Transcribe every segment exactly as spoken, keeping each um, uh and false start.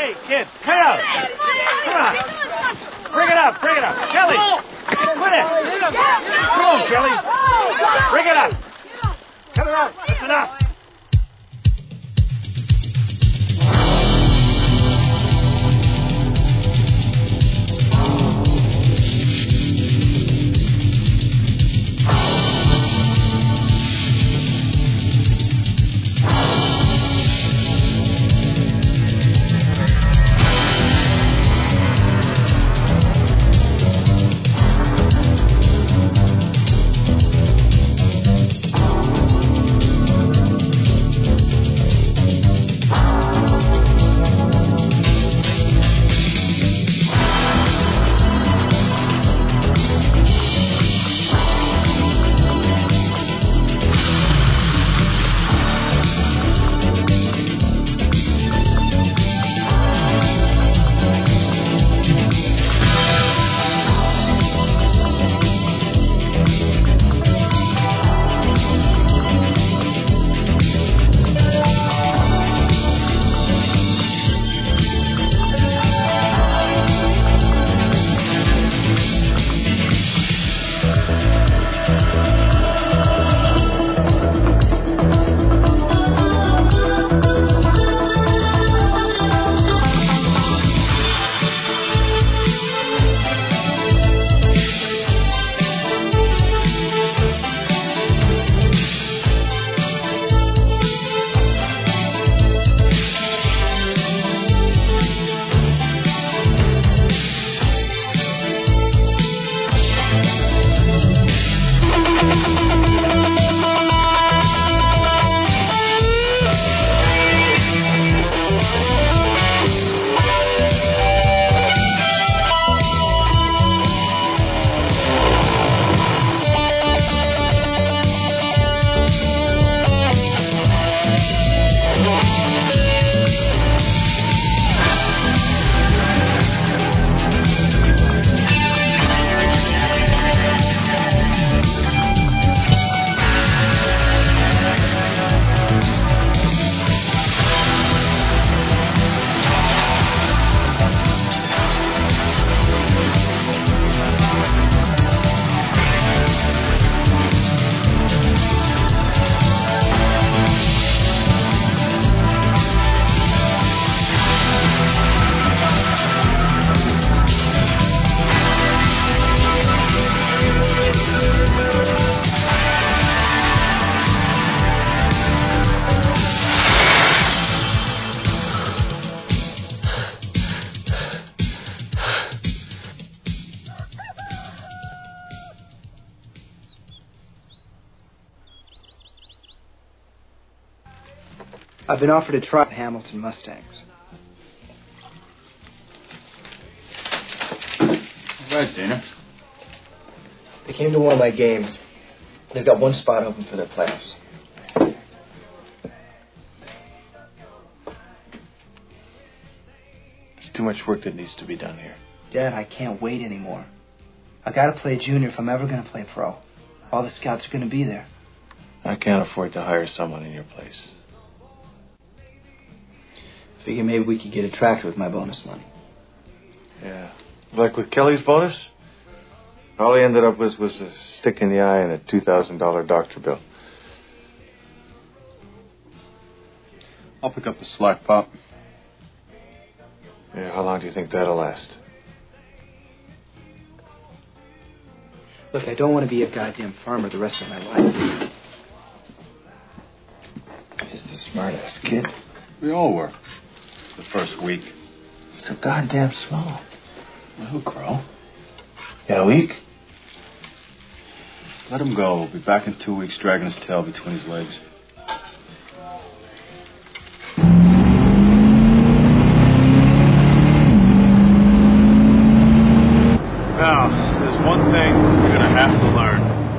Hey, kids, cut out. Come on. Bring it up, bring it up. Kelly, quit it. Come on, Kelly. Bring it up. Cut it out. That's enough. I've been offered a try at Hamilton Mustangs. Right, Dana. They came to one of my games. They've got one spot open for their playoffs. There's too much work that needs to be done here. Dad, I can't wait anymore. I gotta play junior if I'm ever gonna play pro. All the scouts are gonna be there. I can't afford to hire someone in your place. Figure maybe we could get a tractor with my bonus money. Yeah. Like with Kelly's bonus? All he ended up with was a stick in the eye and a two thousand dollars doctor bill. I'll pick up the slack, Pop. Yeah, how long do you think that'll last? Look, I don't want to be a goddamn farmer the rest of my life. Just a smart-ass kid. We all were. The first week. He's so goddamn small. Well, he'll grow. In a week? Let him go. We'll be back in two weeks dragging his tail between his legs. Now, there's one thing you're going to have to learn.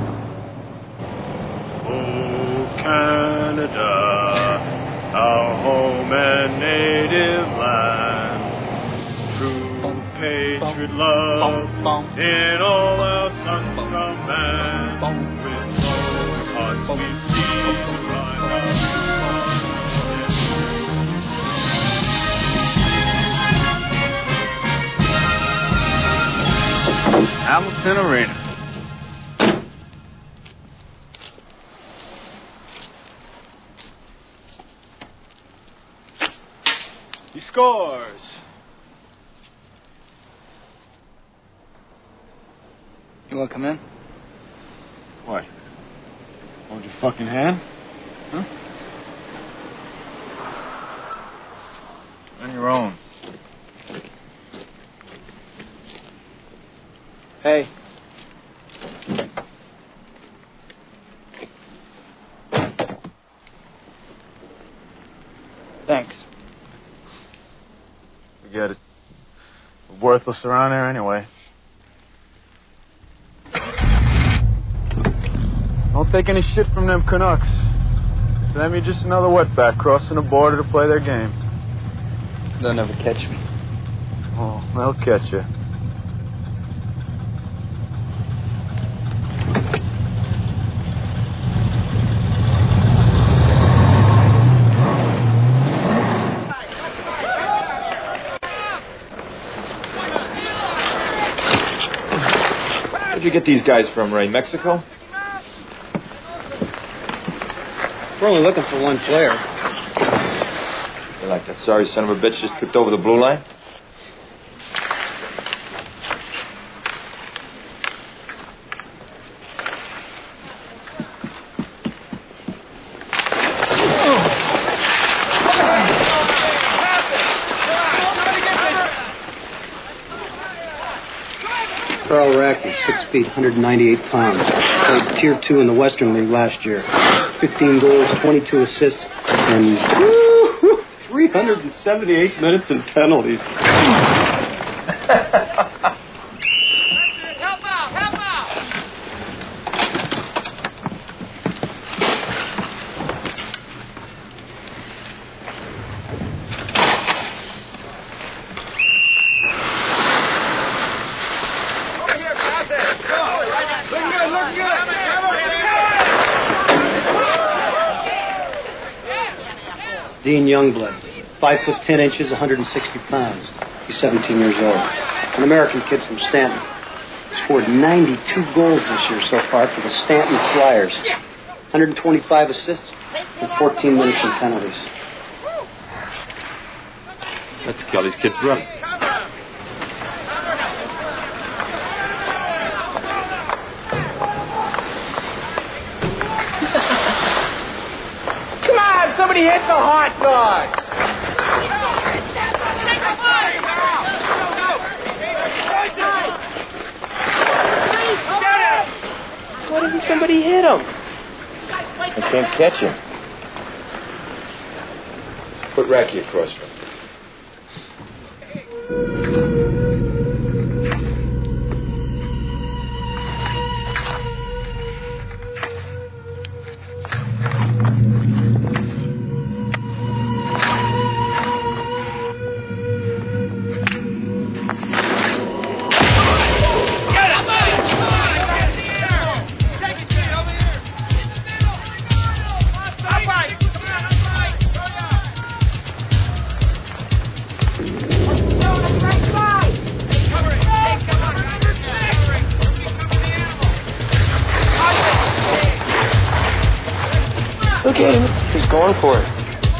Oh, Canada, our home and native land, true patriot love in all our sons command. With those hearts we see the rise of Hamilton Arena. He scores. You want to come in? What? Hold your fucking hand? Huh? On your own. Hey. Thanks. Forget it. We're worthless around here anyway. Don't take any shit from them Canucks. To them, you're just another wetback crossing the border to play their game. They'll never catch me. Oh, they'll catch you. Where'd you get these guys from, Ray? Mexico? We're only looking for one player. You like that sorry son of a bitch just tripped over the blue line? Carl Racky, six feet, one hundred ninety-eight pounds. Played Tier two in the Western League last year. fifteen goals, twenty-two assists, and woo, three hundred seventy-eight minutes and penalties. Help out! Help out! Over here, pass it! Go! Look good, look good! Dean Youngblood, five foot ten inches, one hundred sixty pounds. He's seventeen years old. An American kid from Stanton. Scored ninety-two goals this year so far for the Stanton Flyers. one hundred twenty-five assists and fourteen minutes in penalties. That's Kelly's kid's brother. Come on, somebody hit the hot dog! Why didn't somebody hit him? I can't catch him. Put Racky across from him. Look at him. He's going for it.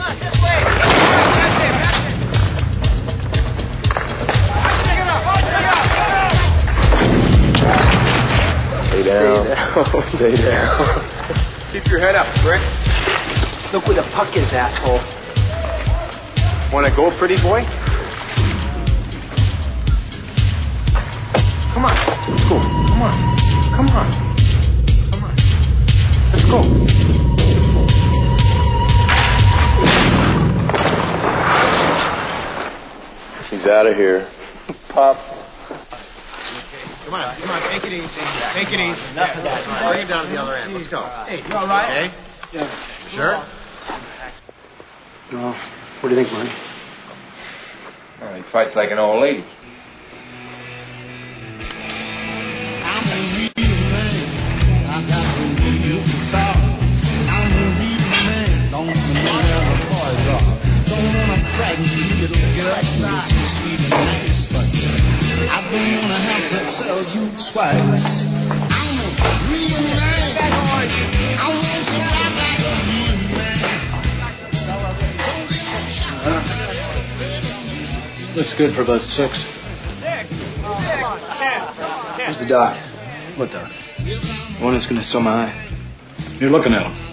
Stay down. Stay down. Keep your head up, Rick. Look where the puck is, asshole. Want to go, pretty boy? Come on. Let's go. Come on. Come on. Come on. Let's go. He's out of here. Pop. Come on, come on, take it easy. Take it easy. Enough of that. Bring it down to the other end. Let's go. Hey, you all right? Hey? Yeah. Sure? Well, what do you think, Marty? Oh, he fights like an old lady. I don't wanna have to sell you twice. I'm a real man. I want you back like a real man. Looks good for about six. Where's the doc? What doc? The one that's going to sew my eye. You're looking at him.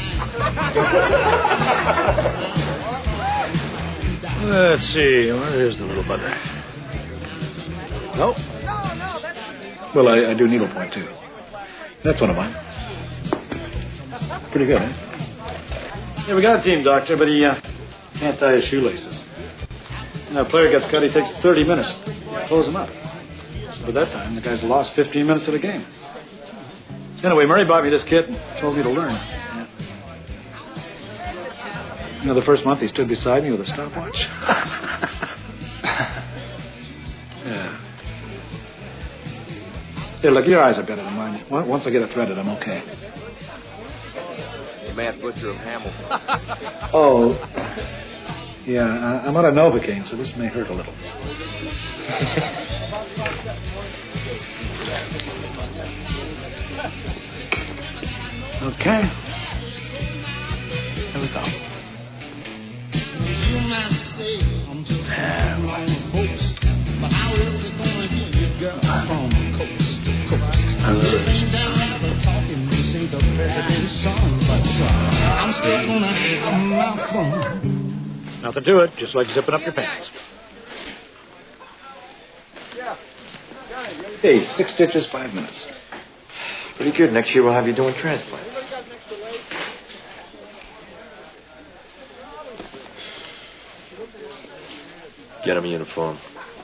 Let's see. Where is the little bugger? No. Well, I, I do needlepoint, too. That's one of mine. Pretty good, eh? Yeah, we got a team doctor, but he uh, can't tie his shoelaces. When a player gets cut, he takes thirty minutes to close him up. So by that time, the guy's lost fifteen minutes of the game. Anyway, Murray bought me this kit and told me to learn. Yeah. You know, the first month he stood beside me with a stopwatch. Yeah. Here, look, your eyes are better than mine. Once I get it threaded, I'm okay. The Mad Butcher of Hamilton. Oh. Yeah, I- I'm out of Novocaine, so this may hurt a little. Okay. Here we go. You might say I'm just on a post, but how is it gonna hear you, girl, from coast to coast? This ain't that rapper talking, this ain't the president's song, but uh, I'm still gonna have my fun. Nothing to it, just like zipping up your pants. Hey, six stitches, five minutes. Pretty good. Next year we'll have you doing transplants. Get him a uniform.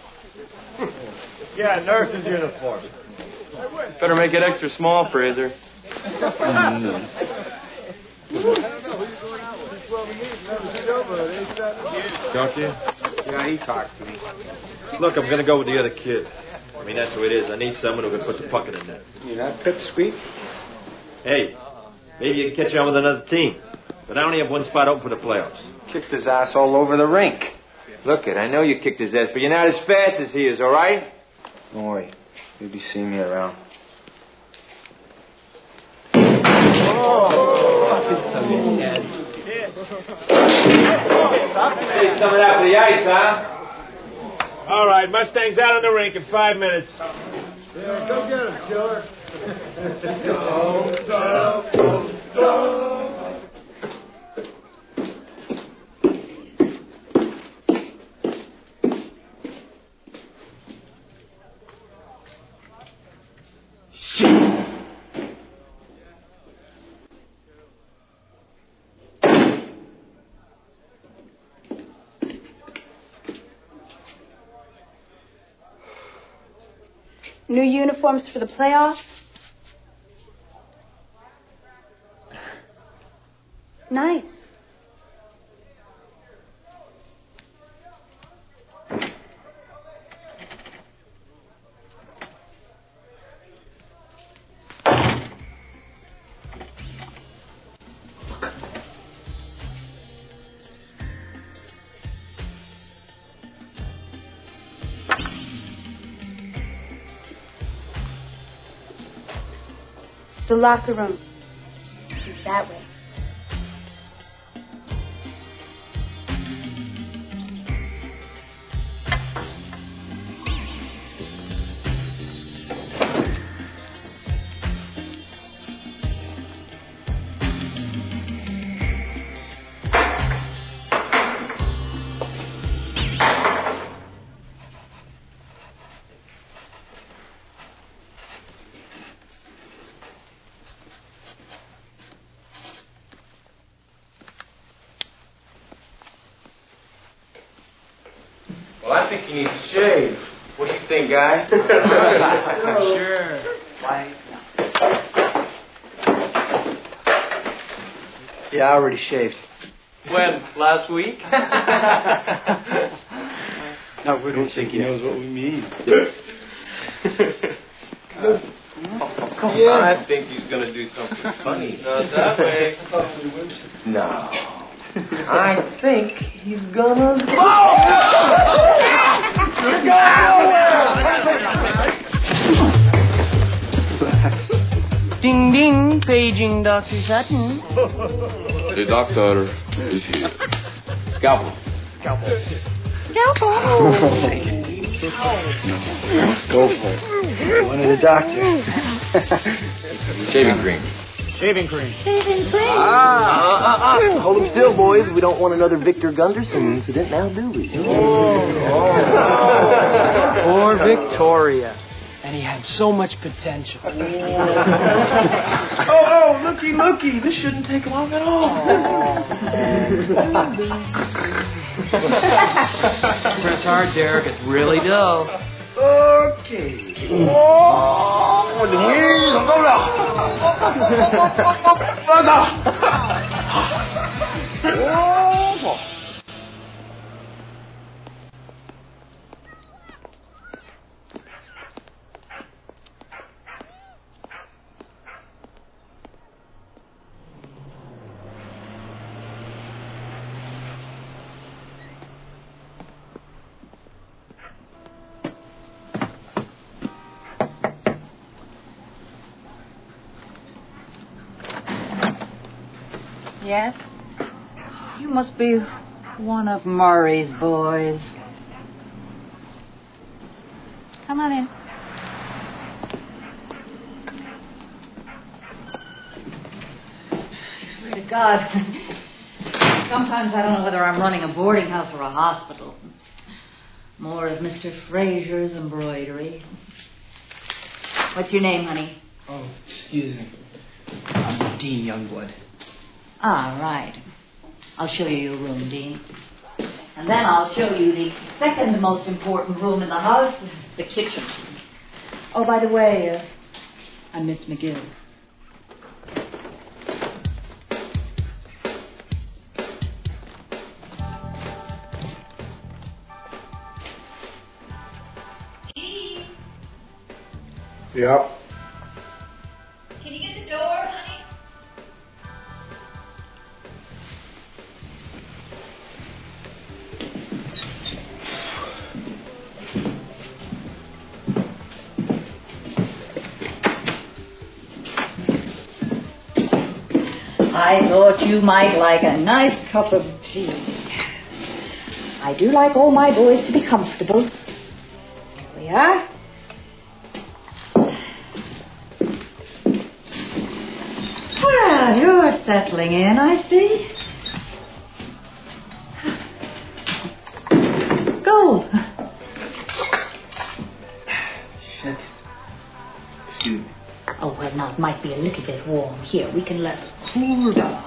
Yeah, nurse's uniform. Better make it extra small, Fraser. Don't you? Yeah, he talked to me. Look, I'm going to go with the other kid. I mean, that's the way it is. I need someone who can put the puck in the net. You're not pipsqueak? Hey, maybe you can catch on with another team. But I only have one spot open for the playoffs. Kicked his ass all over the rink. Look it, I know you kicked his ass, but you're not as fast as he is, all right? Don't worry. You'll be seeing me around. Take some of that for the ice, huh? All right, Mustang's out on the rink in five minutes. Yeah, go get him, killer. go, go, go, go. New uniforms for the playoffs? Nice. The locker room. It's that way. Well, I think you need to shave. What do you think, guy? Sure. Why? Yeah, I already shaved. When? Last week? No, we don't think he knows what we mean. Come yeah. on. I think he's going to do something funny. Not that way. No. I think he's gonna go. Ding, ding, paging Doctor Sutton. The doctor is here. Scalpel. Scalpel. Scalpel. Go for it. One of the doctor. Shaving cream. Shaving cream. Shaving cream. Ah, uh, uh, uh. Hold him still, boys. We don't want another Victor Gunderson incident now, do we? Oh. Poor Victoria. And he had so much potential. oh, oh, looky, looky. This shouldn't take long at all. Press hard, Derek. It's really dull. Okay. Oh, the wheels go down. Yes? You must be one of Murray's boys. Come on in. Swear to God. Sometimes I don't know whether I'm running a boarding house or a hospital. More of Mister Fraser's embroidery. What's your name, honey? Oh, excuse me. I'm Dean Youngblood. Ah, right. I'll show you your room, Dean. And then I'll show you the second most important room in the house, the kitchen. Oh, by the way, uh, I'm Miss McGill. Yep. Can you get the door, honey? I thought you might like a nice cup of tea. I do like all my boys to be comfortable. Here we are. Well, you're settling in, I see. Go. Shit. Excuse me. Oh, well, now it might be a little bit warm. Here, we can let it cool down.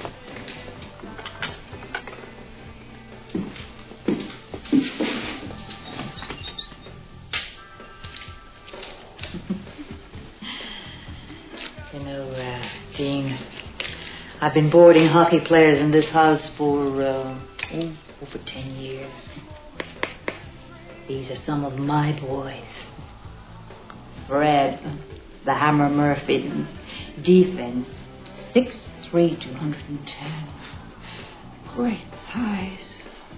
You know, uh, Dean, I've been boarding hockey players in this house for, uh, oh, over ten years. These are some of my boys. Fred, the Hammer Murphy, defense, six three, two hundred ten. Great size.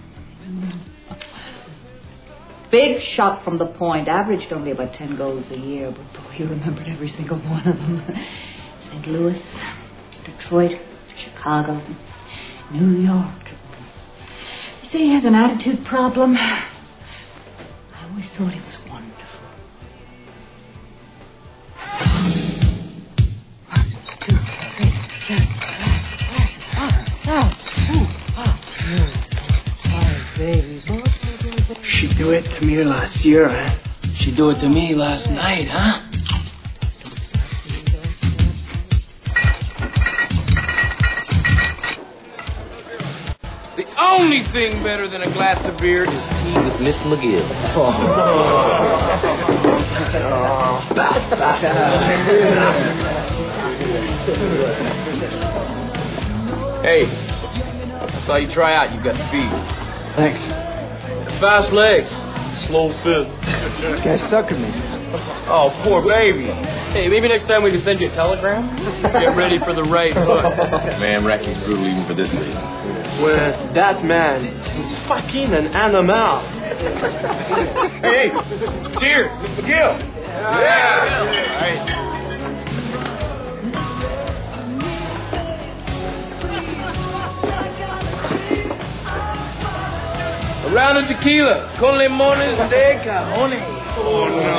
Big shot from the point, averaged only about ten goals a year, but boy, he remembered every single one of them. Saint Louis, Detroit, Chicago, New York. You see, he has an attitude problem. I always thought he was wonderful. She do it to me last year, huh? She do it to me last night, huh? The only thing better than a glass of beer is tea with Miss McGill. Hey, I saw you try out. You got speed. Thanks. Fast legs, slow fist. This guy suckered me. Oh, poor baby. Hey, maybe next time we can send you a telegram. Get ready for the right hook. Man, Racky's brutal even for this league. Well, that man is fucking an animal. Hey, hey, cheers, Miss McGill. Yeah. All right. A round of tequila. Con limones de cajones. Oh, no.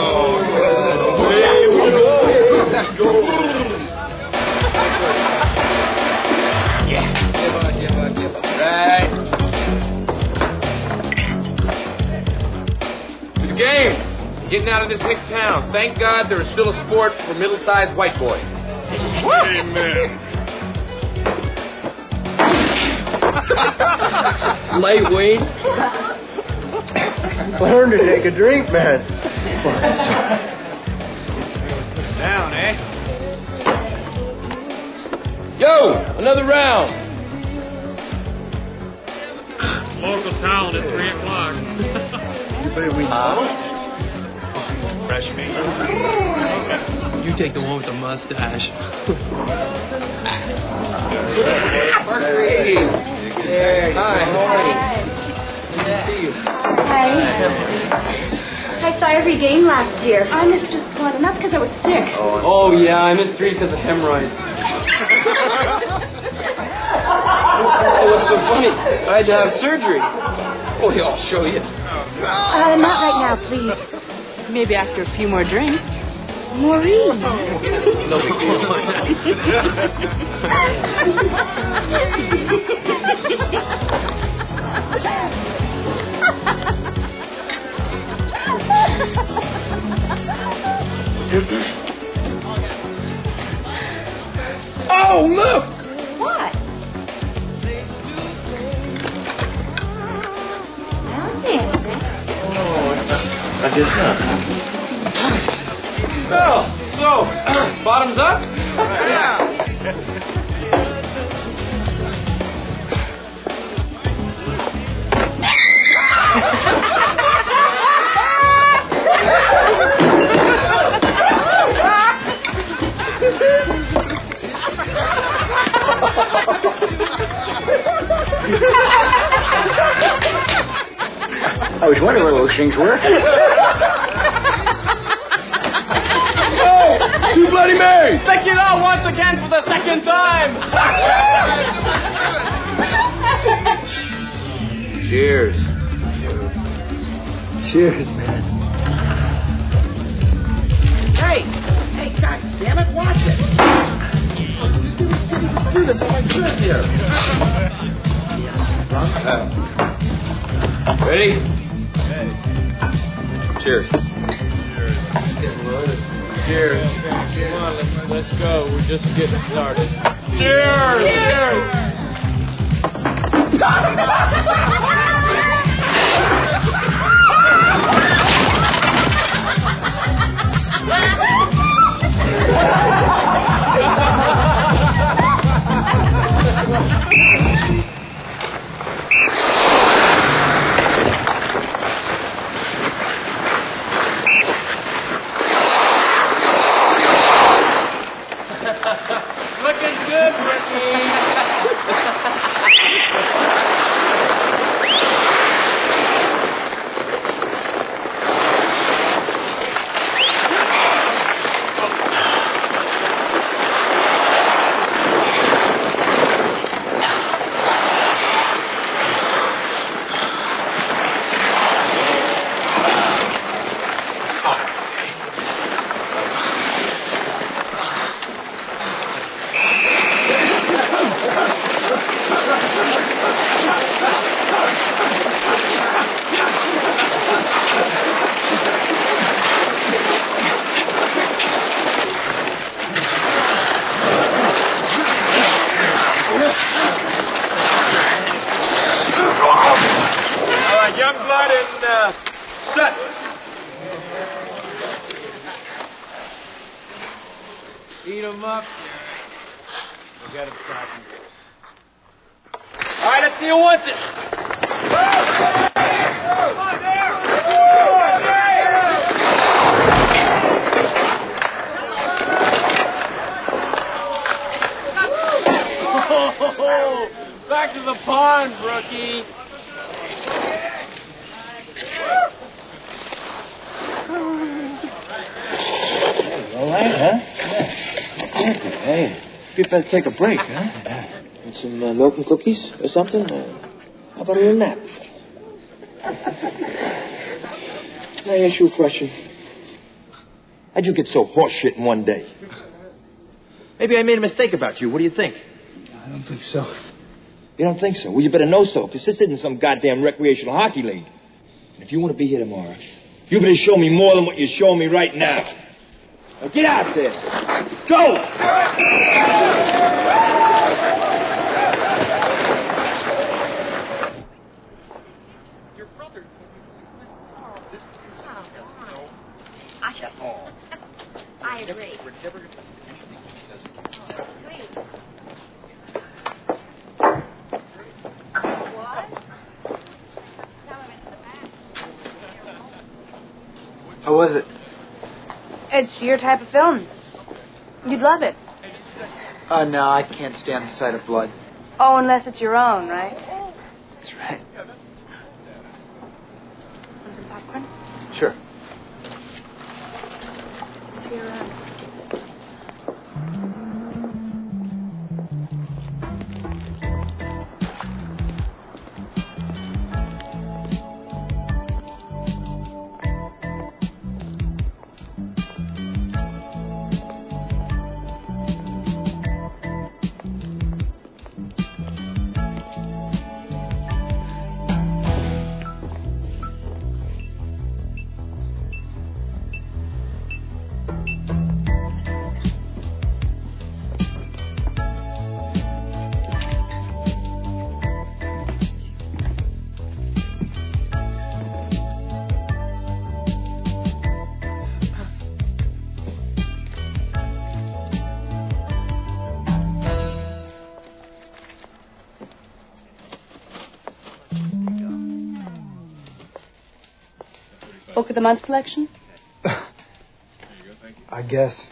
Yeah. Give up, give up, give up. Right. To the game. Getting out of this hick town. Thank God there is still a sport for middle-sized white boys. Amen. Lightweight. Learn to take a drink, man. Down, eh? Yo, another round. Local town at three o'clock. Fresh meat. You take the one with the mustache. Hey. Hi, how are you? Good to see you. Hi. I saw every game last year. I missed just one, and that's because I was sick. Oh, yeah, I missed three because of hemorrhoids. Oh, what's so funny? I had to have surgery. Oh, yeah, I'll show you. Uh, not right now, please. Maybe after a few more drinks. Maureen. No big deal. Oh, look! What? I don't see anything. I guess not. Well, so, bottoms up? Yeah. I was wondering where those things were. Oh, too bloody Mary! Stick it out once again for the second time! Cheers. Cheers, man. Hey! Hey, God damn it, watch it! Do this on my trip here. Ready? Cheers. Cheers. Come on, let's, let's go. We're just getting started. Cheers! Cheers! Looking good, Ricky! Youngblood and uh, Sutton. Eat them up. We got him stopping. All right, let's see who wants it. Come on there! Oh, back to the pond, rookie. All right, huh? Yeah. Hey, people better take a break, huh? Want some uh, milk and cookies or something? Uh, how about a little nap? Can I ask you a question? How'd you get so horseshit in one day? Maybe I made a mistake about you. What do you think? I don't think so. You don't think so? Well, you better know so, because this isn't some goddamn recreational hockey league. And if you want to be here tomorrow, you better show me more than what you're showing me right now. Now get out there. Go! I agree. How was it? It's your type of film. You'd love it. Uh, no, I can't stand the sight of blood. Oh, unless it's your own, right? That's right. Want some popcorn? Sure. See you around. Book of the month selection? I guess.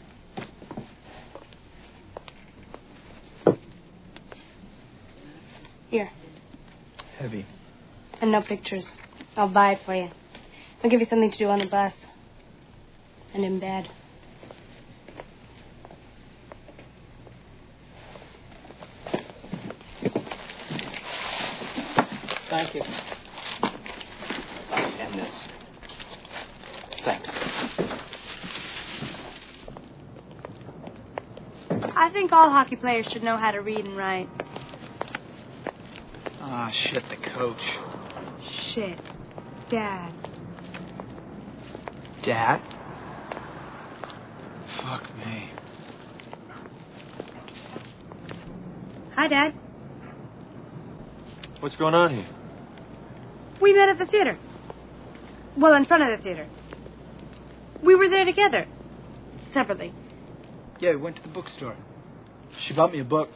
Here. Heavy. And no pictures. I'll buy it for you. I'll give you something to do on the bus. And in bed. Thank you. And this. Thanks. I think all hockey players should know how to read and write. Ah, shit, the coach. Shit. Dad. Dad? Fuck me. Hi, Dad. What's going on here? We met at the theater. Well, in front of the theater. We were there together. Separately. Yeah, we went to the bookstore. She bought me a book.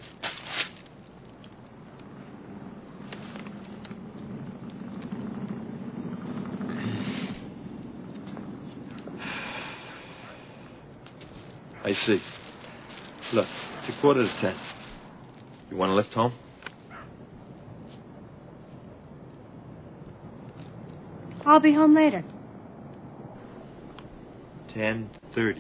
I see. Look, it's a quarter to ten. You want to lift home? I'll be home later. Ten thirty.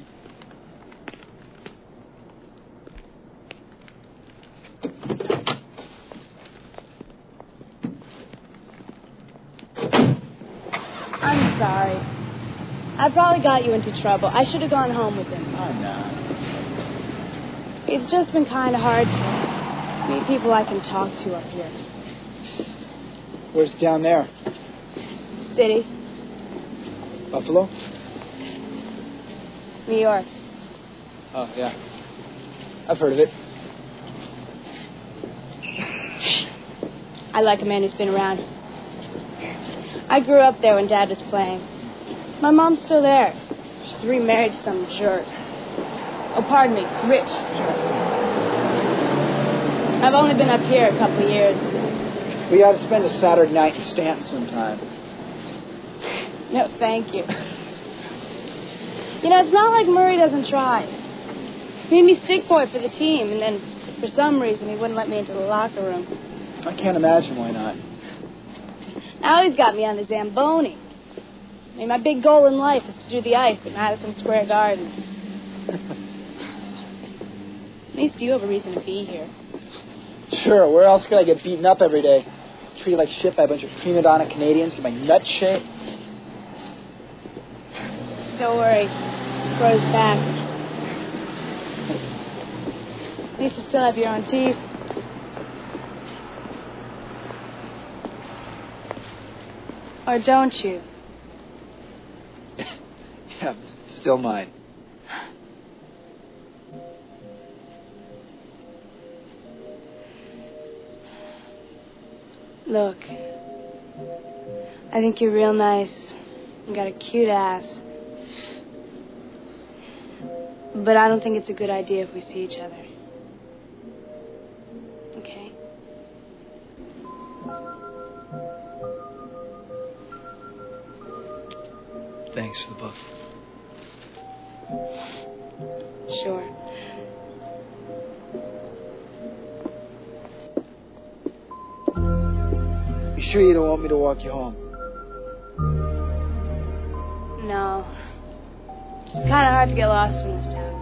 I'm sorry. I probably got you into trouble. I should have gone home with him. Oh, no. It's just been kind of hard to meet people I can talk to up here. Where's down there? City, Buffalo? New York. Oh, yeah. I've heard of it. I like a man who's been around. I grew up there when Dad was playing. My mom's still there. She's remarried to some jerk. Oh, pardon me, rich jerk. I've only been up here a couple of years. We ought to spend a Saturday night in Stanton sometime. No, thank you. You know, it's not like Murray doesn't try. He made me stick boy for the team, and then for some reason he wouldn't let me into the locker room. I can't imagine why not. Now he's got me on the Zamboni. I mean, my big goal in life is to do the ice at Madison Square Garden. At least you have a reason to be here. Sure, where else could I get beaten up every day? treated like shit by a bunch of prima donna Canadians, get my nuts shaped. Don't worry. Grows back. At least you still have your own teeth. Or don't you? Yeah, still mine. Look, I think you're real nice. You got a cute ass. But I don't think it's a good idea if we see each other. Okay? Thanks for the book. Sure. You sure you don't want me to walk you home? No. It's kind of hard to get lost in this town.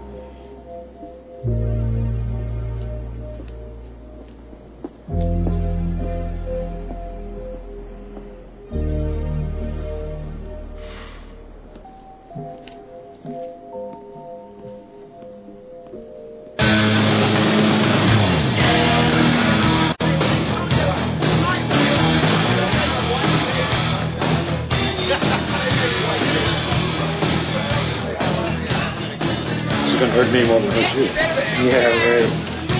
Hurt me more than hurt you. Yeah, right.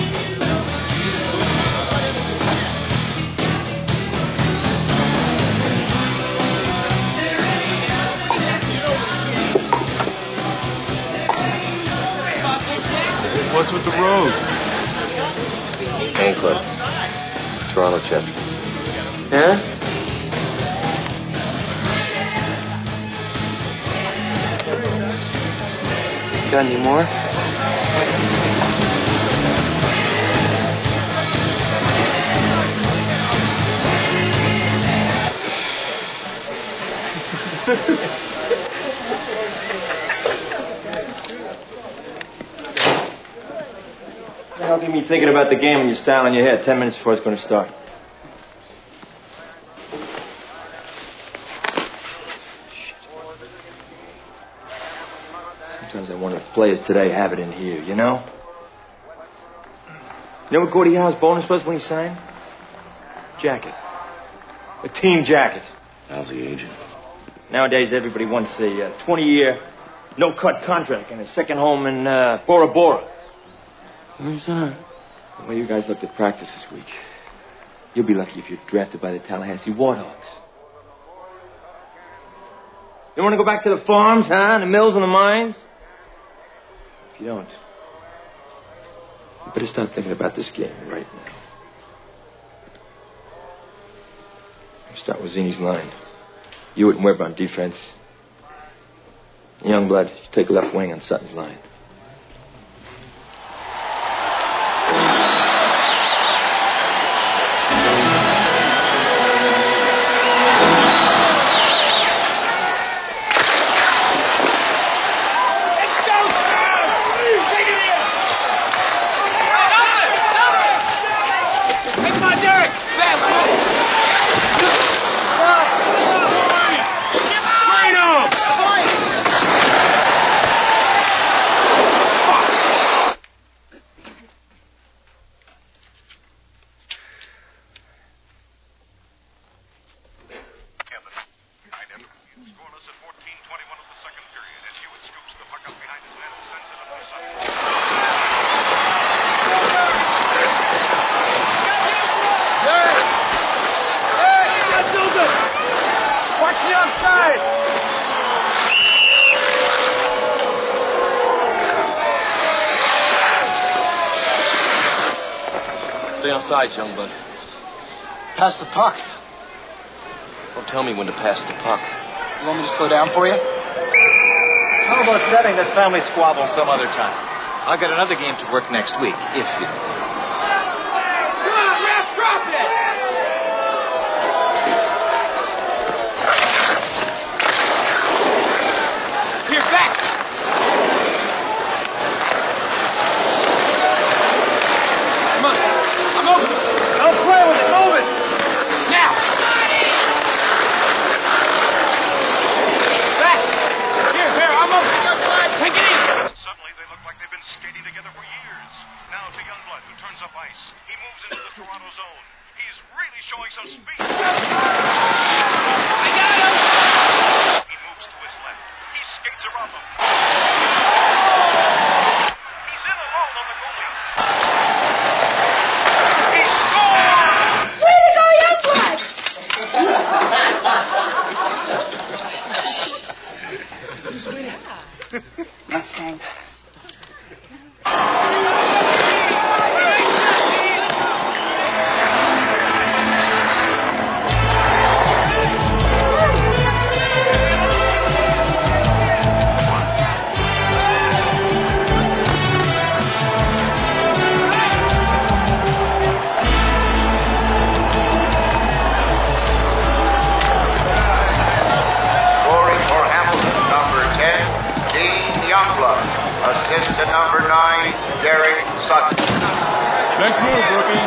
What's with the road? Pain clips. Toronto chip. Huh? Got any more? How can you be thinking about the game when you're styling your hair ten minutes before it's going to start? Sometimes I wonder if players today have it in here, you know? You know what Gordie Howe's bonus was when he signed? Jacket. A team jacket. How's the agent? Nowadays, everybody wants a uh, twenty-year, no-cut contract and a second home in uh, Bora Bora. Where's that? The way you guys looked at practice this week, you'll be lucky if you're drafted by the Tallahassee Warthogs. You want to go back to the farms, huh? The mills and the mines? If you don't, you better start thinking about this game right now. We'll start with Zini's line. You and Webb on defense. Youngblood, you take left wing on Sutton's line. Stay outside, Youngblood. Pass the puck. Don't tell me when to pass the puck. You want me to slow down for you? How about setting this family squabble some other time? I've got another game to work next week, if you don't mind. Come on, ref, drop it! Here, back! Come on, I'm open! Don't play with it, move it! Thanks. Assistant number nine, Derek Sutton. Next move, rookie.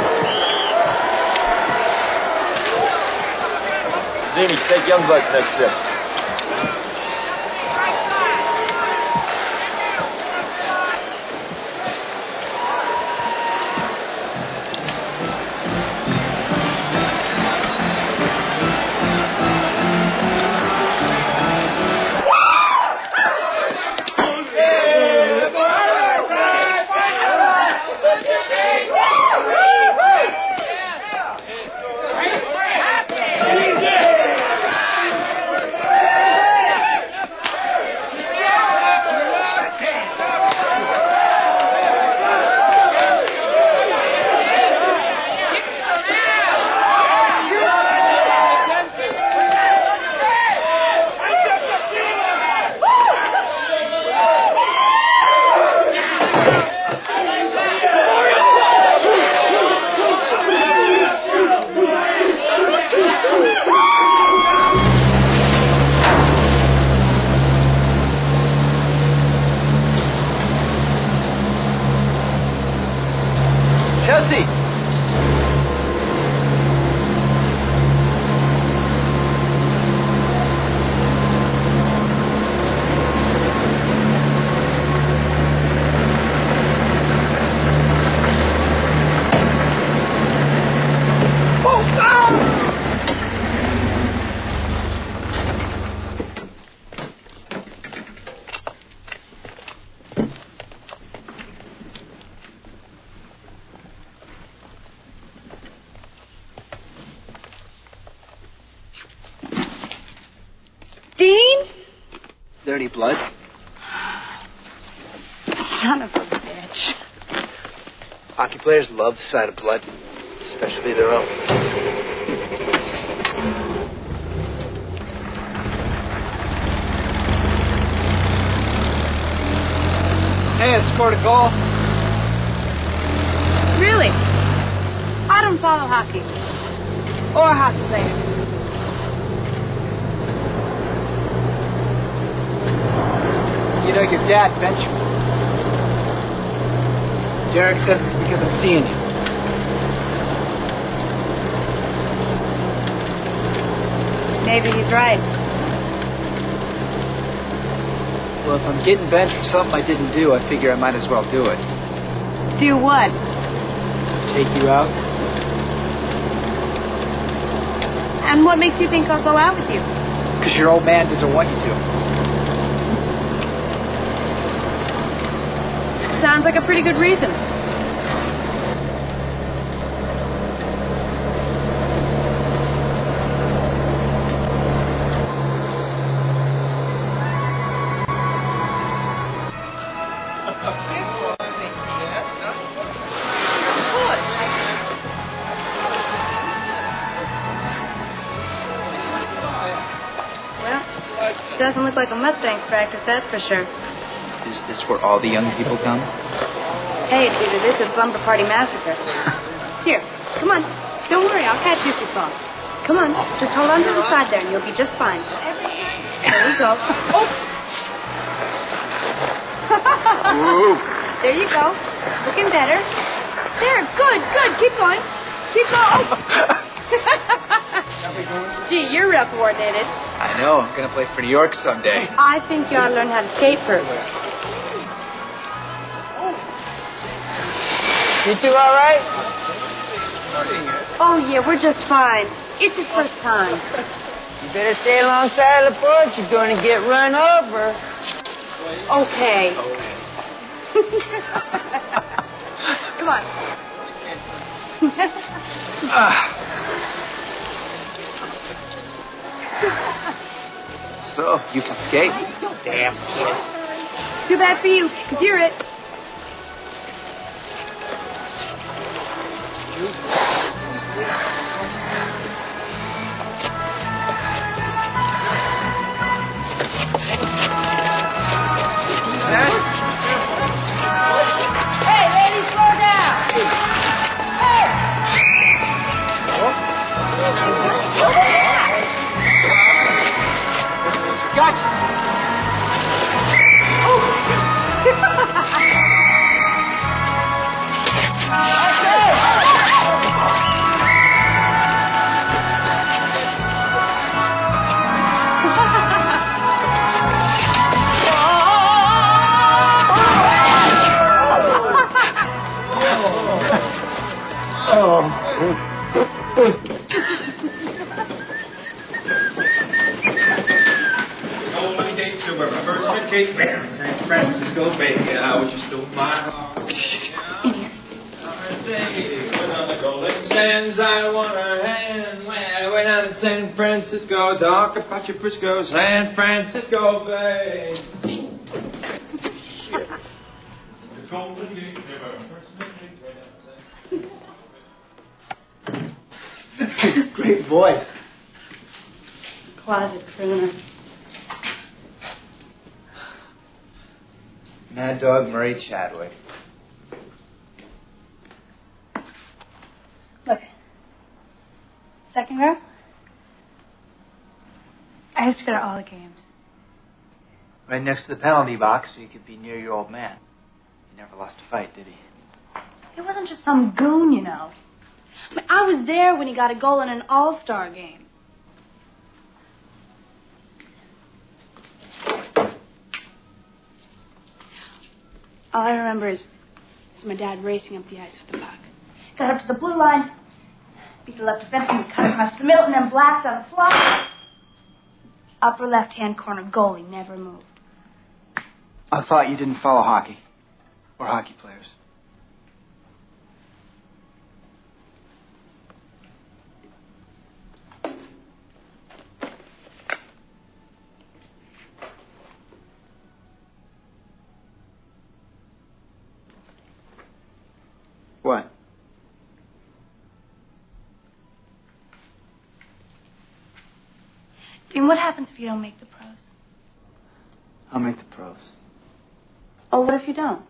Zini, take Youngblood's next step. Dirty blood. Son of a bitch. Hockey players love the sight of blood, especially their own. Hey, I scored a goal. Really? I don't follow hockey. Or hockey players. You know, your dad benched me. Derek says it's because I'm seeing you. Maybe he's right. Well, if I'm getting benched for something I didn't do, I figure I might as well do it. Do what? Take you out. And what makes you think I'll go out with you? Because your old man doesn't want you to. Sounds like a pretty good reason. Well, doesn't look like a Mustang's practice, that's for sure. Is this where all the young people come? Hey, it's either this or Slumber Party Massacre. Here, come on. Don't worry, I'll catch you if you fall. Come on, just hold on to the side there and you'll be just fine. There you go. Oh! There you go. Looking better. There, good, good. Keep going. Keep going. Oh. Gee, you're real coordinated. I know. I'm going to play for New York someday. I think you ought to learn how to skate first. You two all right? Oh, yeah, we're just fine. It's his first time. You better stay alongside of the porch. You're going to get run over. Okay. Come on. So, you can skate? Damn kid. Too bad for you, because you're it. Hey, lady, slow down. Hey. Gotcha. Cape Barron, San Francisco Bay. How would you stole my heart? Put on the golden sands, I want a hand. When I went out to San Francisco, talk about your Frisco, San Francisco Bay. Shit. The golden gate river. Great voice. Closet crooner. Mad Dog Murray Chadwick. Look. Second row? I used to go to all the games. Right next to the penalty box so you could be near your old man. He never lost a fight, did he? It wasn't just some goon, you know. I mean, I was there when he got a goal in an all-star game. All I remember is, is my dad racing up the ice with the puck. Got up to the blue line, beat the left defenseman, cut across the middle, and then blast on the fly. Upper left-hand corner goalie never moved. I thought you didn't follow hockey. Or hockey players. What? Dean, what happens if you don't make the pros? I'll make the pros. Oh, what if you don't?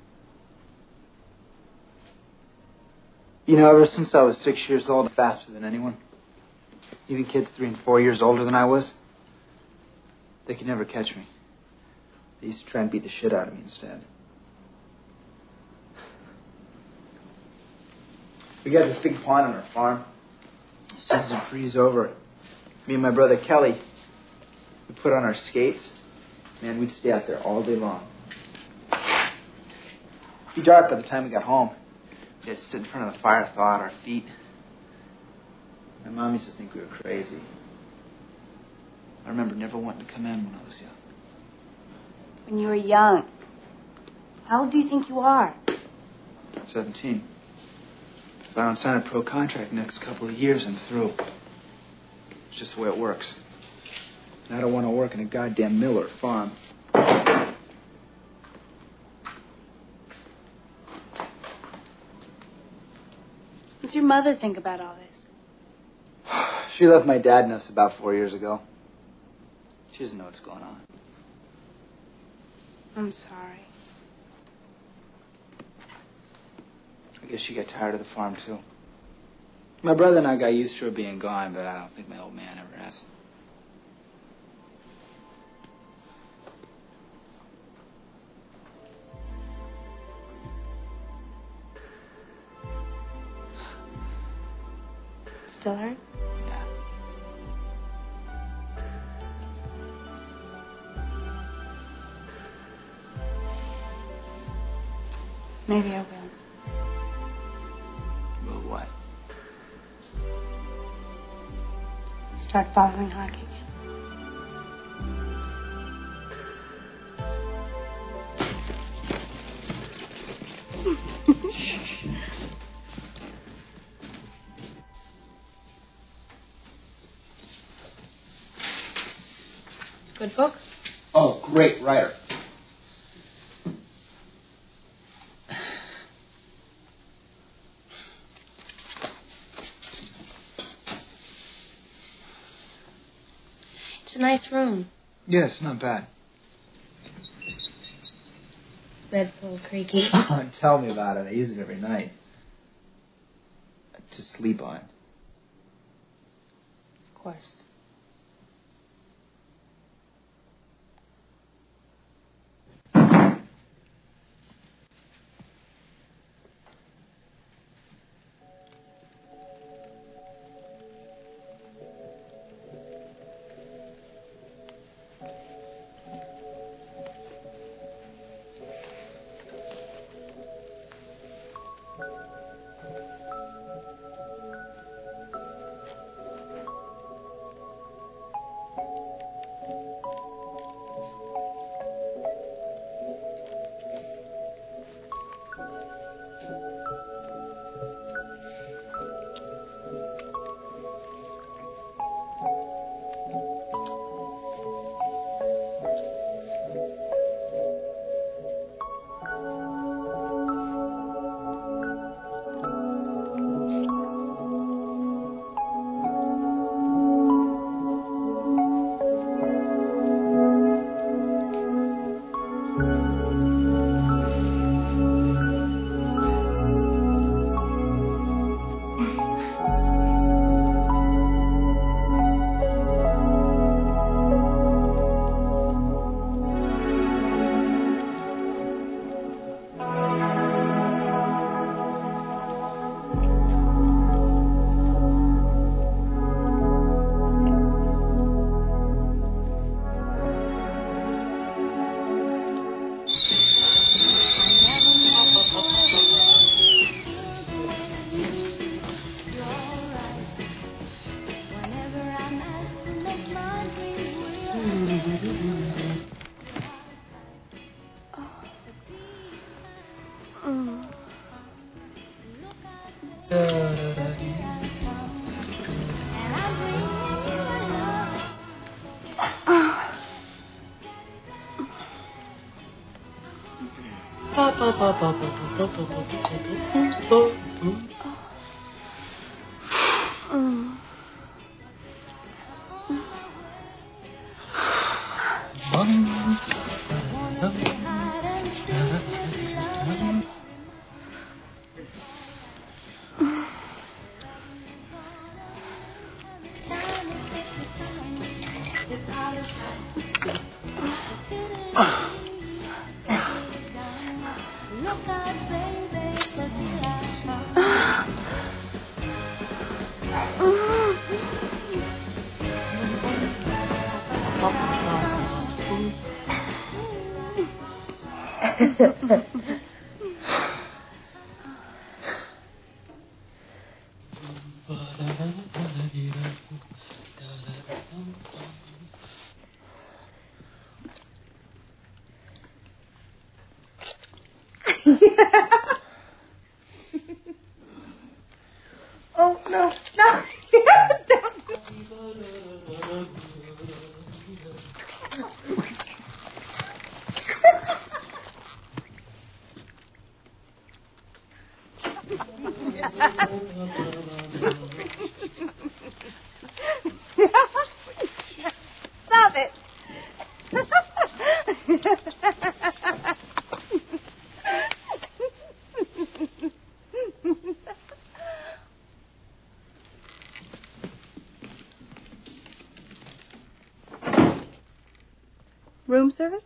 You know, ever since I was six years old, faster than anyone. Even kids three and four years older than I was, they could never catch me. They used to try and beat the shit out of me instead. We got this big pond on our farm. Season freeze over. Me and my brother Kelly, we put on our skates. Man, we'd stay out there all day long. It'd be dark by the time we got home. We'd have to sit in front of the fire to thaw out our feet. My mom used to think we were crazy. I remember never wanting to come in when I was young. When you were young? How old do you think you are? Seventeen. If I don't sign a pro contract next couple of years, I'm through. It's just the way it works. And I don't want to work in a goddamn mill or farm. What's your mother think about all this? She left my dad and us about four years ago. She doesn't know what's going on. I'm sorry. I guess she got tired of the farm, too. My brother and I got used to her being gone, but I don't think my old man ever has. Still hurt? Yeah. Maybe I will. Will what? Start following hockey again. Good book? Oh, great writer. a nice room. Yes, not bad. Bed's a little creaky. Tell me about it. I use it every night. To sleep on. Of course. Oh, no, no. Stop it. Room service?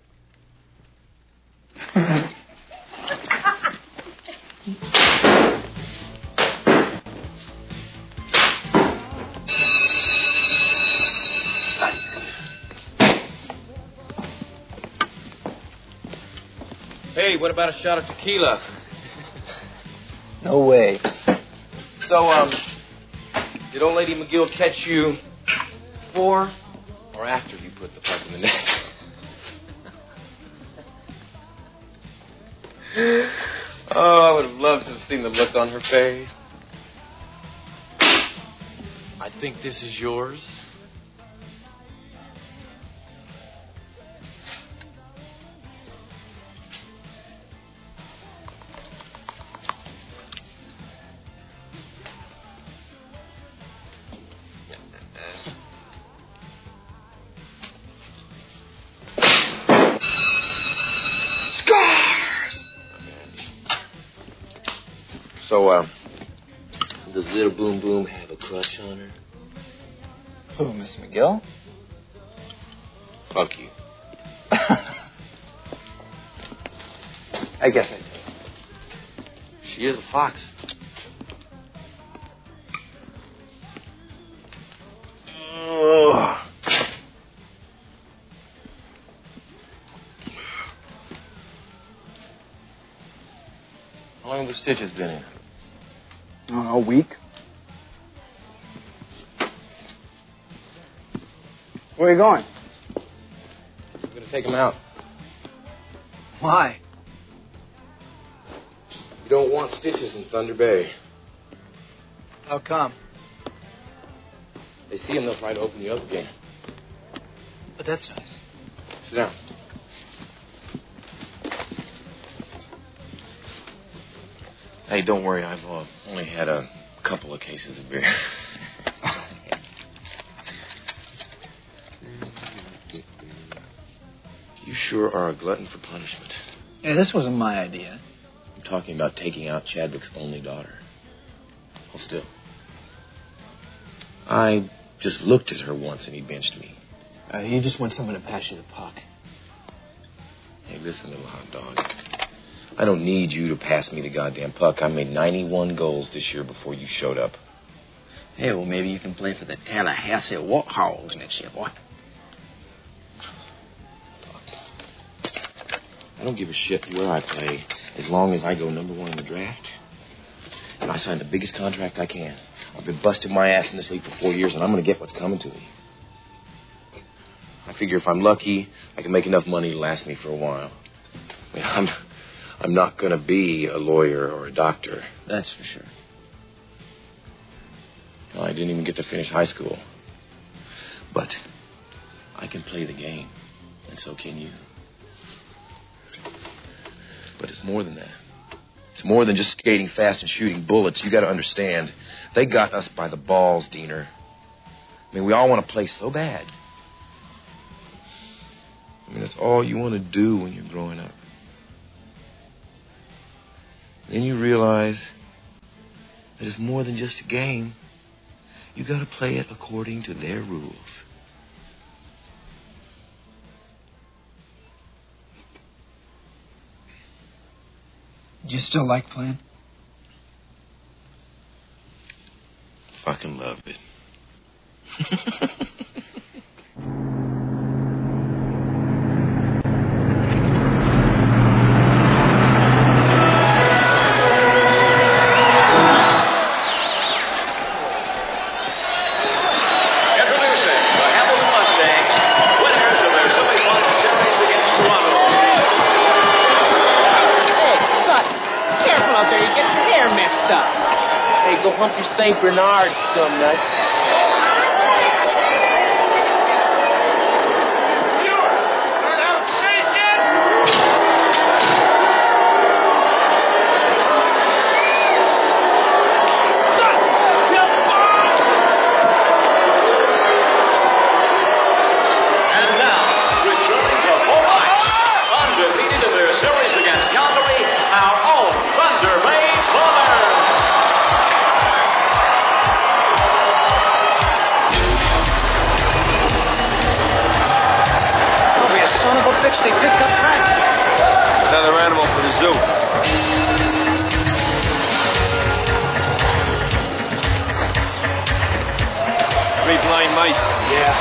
Hey, what about a shot of tequila? No way. So, um, did old lady McGill catch you before or after you put the puck in the net? Oh, I would have loved to have seen the look on her face. I think this is yours. So, uh, does little Boom Boom have a crush on her? Who, Miss McGill? Fuck you. I guess I do. She is a fox. Oh. How long have the stitches been in? Uh, a week. Where are you going? I'm going to take him out. Why? You don't want stitches in Thunder Bay. How come? They see him, they'll try to open you up again. But that's nice. Sit down. Hey, don't worry. I've uh, only had a couple of cases of beer. You sure are a glutton for punishment. Yeah, this wasn't my idea. I'm talking about taking out Chadwick's only daughter. Well, still. I just looked at her once and he benched me. Uh, you just want someone to pass you the puck. Hey, listen, little hot dog. I don't need you to pass me the goddamn puck. I made ninety-one goals this year before you showed up. Hey, well, maybe you can play for the Tallahassee Warthogs next year, boy. I don't give a shit where I play as long as I go number one in the draft. And I signed the biggest contract I can. I've been busting my ass in this league for four years, and I'm going to get what's coming to me. I figure if I'm lucky, I can make enough money to last me for a while. I mean, I'm, I'm not going to be a lawyer or a doctor. That's for sure. Well, I didn't even get to finish high school. But I can play the game, and so can you. But it's more than that. It's more than just skating fast and shooting bullets. You got to understand, they got us by the balls, Diener. I mean, we all want to play so bad. I mean, that's all you want to do when you're growing up. Then you realize that it's more than just a game. You got to play it according to their rules. Do you still like playing? Fucking love it. Saint Bernard, scum nuts. They picked up track. Another animal for the zoo. Three blind mice. Yeah.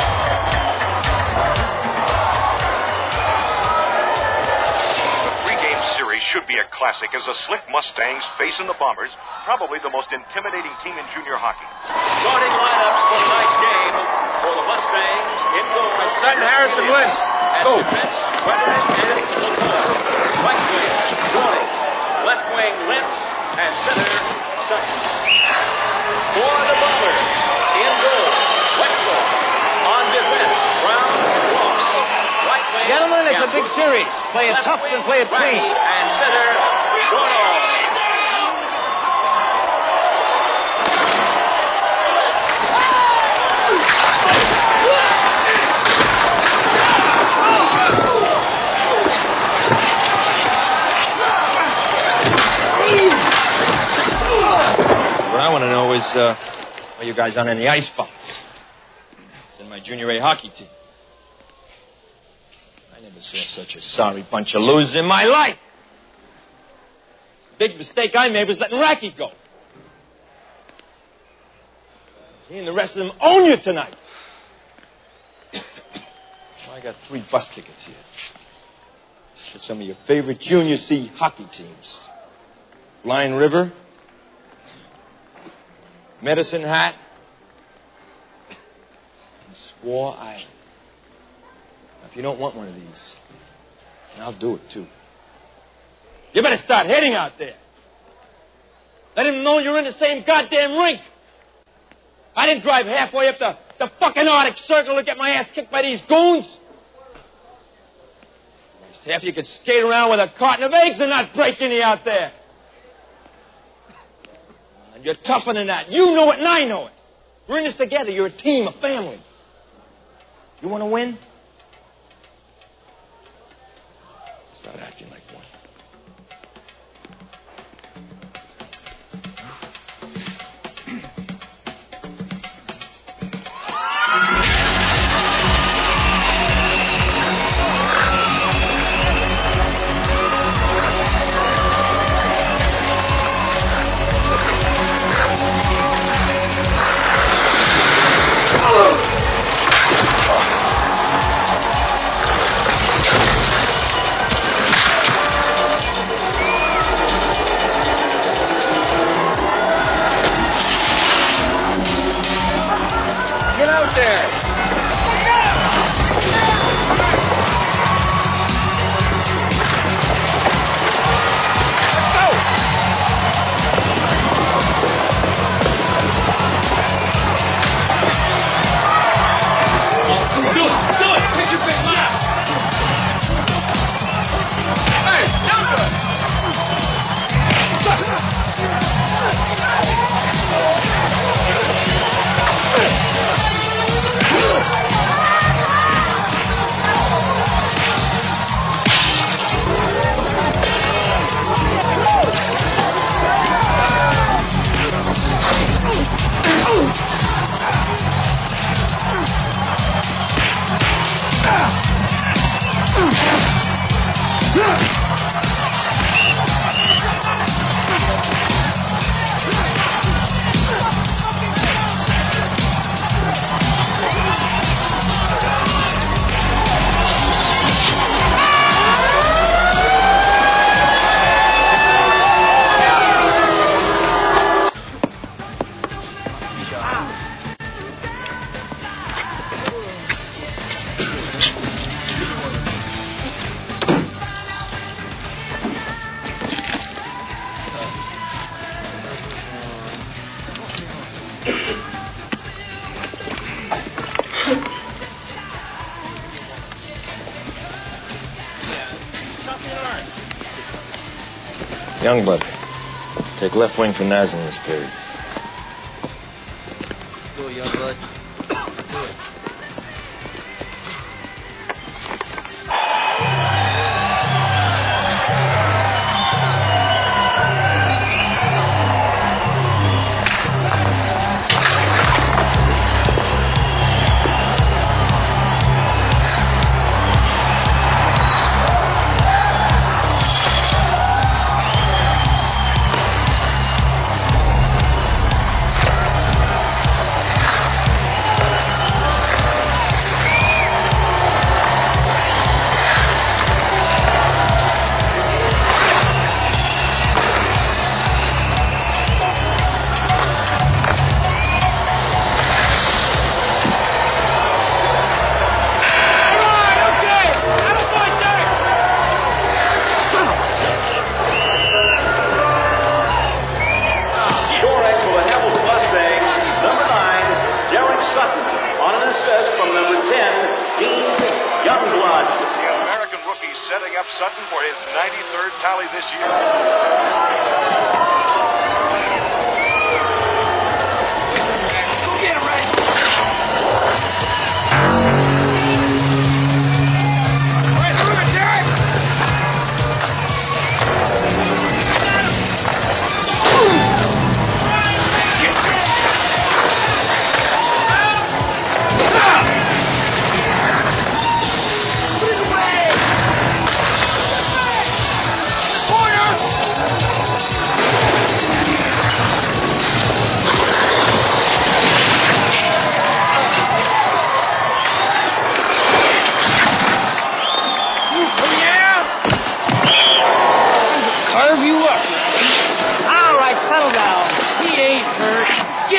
The three-game series should be a classic as the Slick Mustangs face in the Bombers, probably the most intimidating team in junior hockey. Starting lineups for tonight's game for the Mustangs. In goal, Sutton, Harrison, Lynch. Go. Defense, Weathers and Lamar. Right wing, Jordan. Left wing, Lentz. And center, Sutton. For the Bombers, in goal, Wexler. On defense, Brown, Ross. Right wing, Gentlemen, it's a big series. Play it tough and play it clean. And center, Shortall. was, uh, were you guys on any ice spots? It's in my junior A hockey team. I never saw such a sorry bunch of losers in my life. The big mistake I made was letting Racky go. He and the rest of them own you tonight. I got three bus tickets here. It's for some of your favorite Junior C hockey teams. Blind River, Medicine Hat, and Squaw Island. Now, if you don't want one of these, then I'll do it too. You better start heading out there. Let him know you're in the same goddamn rink. I didn't drive halfway up the, the fucking Arctic Circle to get my ass kicked by these goons. At least half you could skate around with a carton of eggs and not break any out there. And you're tougher than that. You know it and I know it. We're in this together. You're a team, a family. You want to win? Start acting like one. Youngblood, take left wing for Naslin in this period. Let's go, Youngblood. Sutton for his ninety-third tally this year.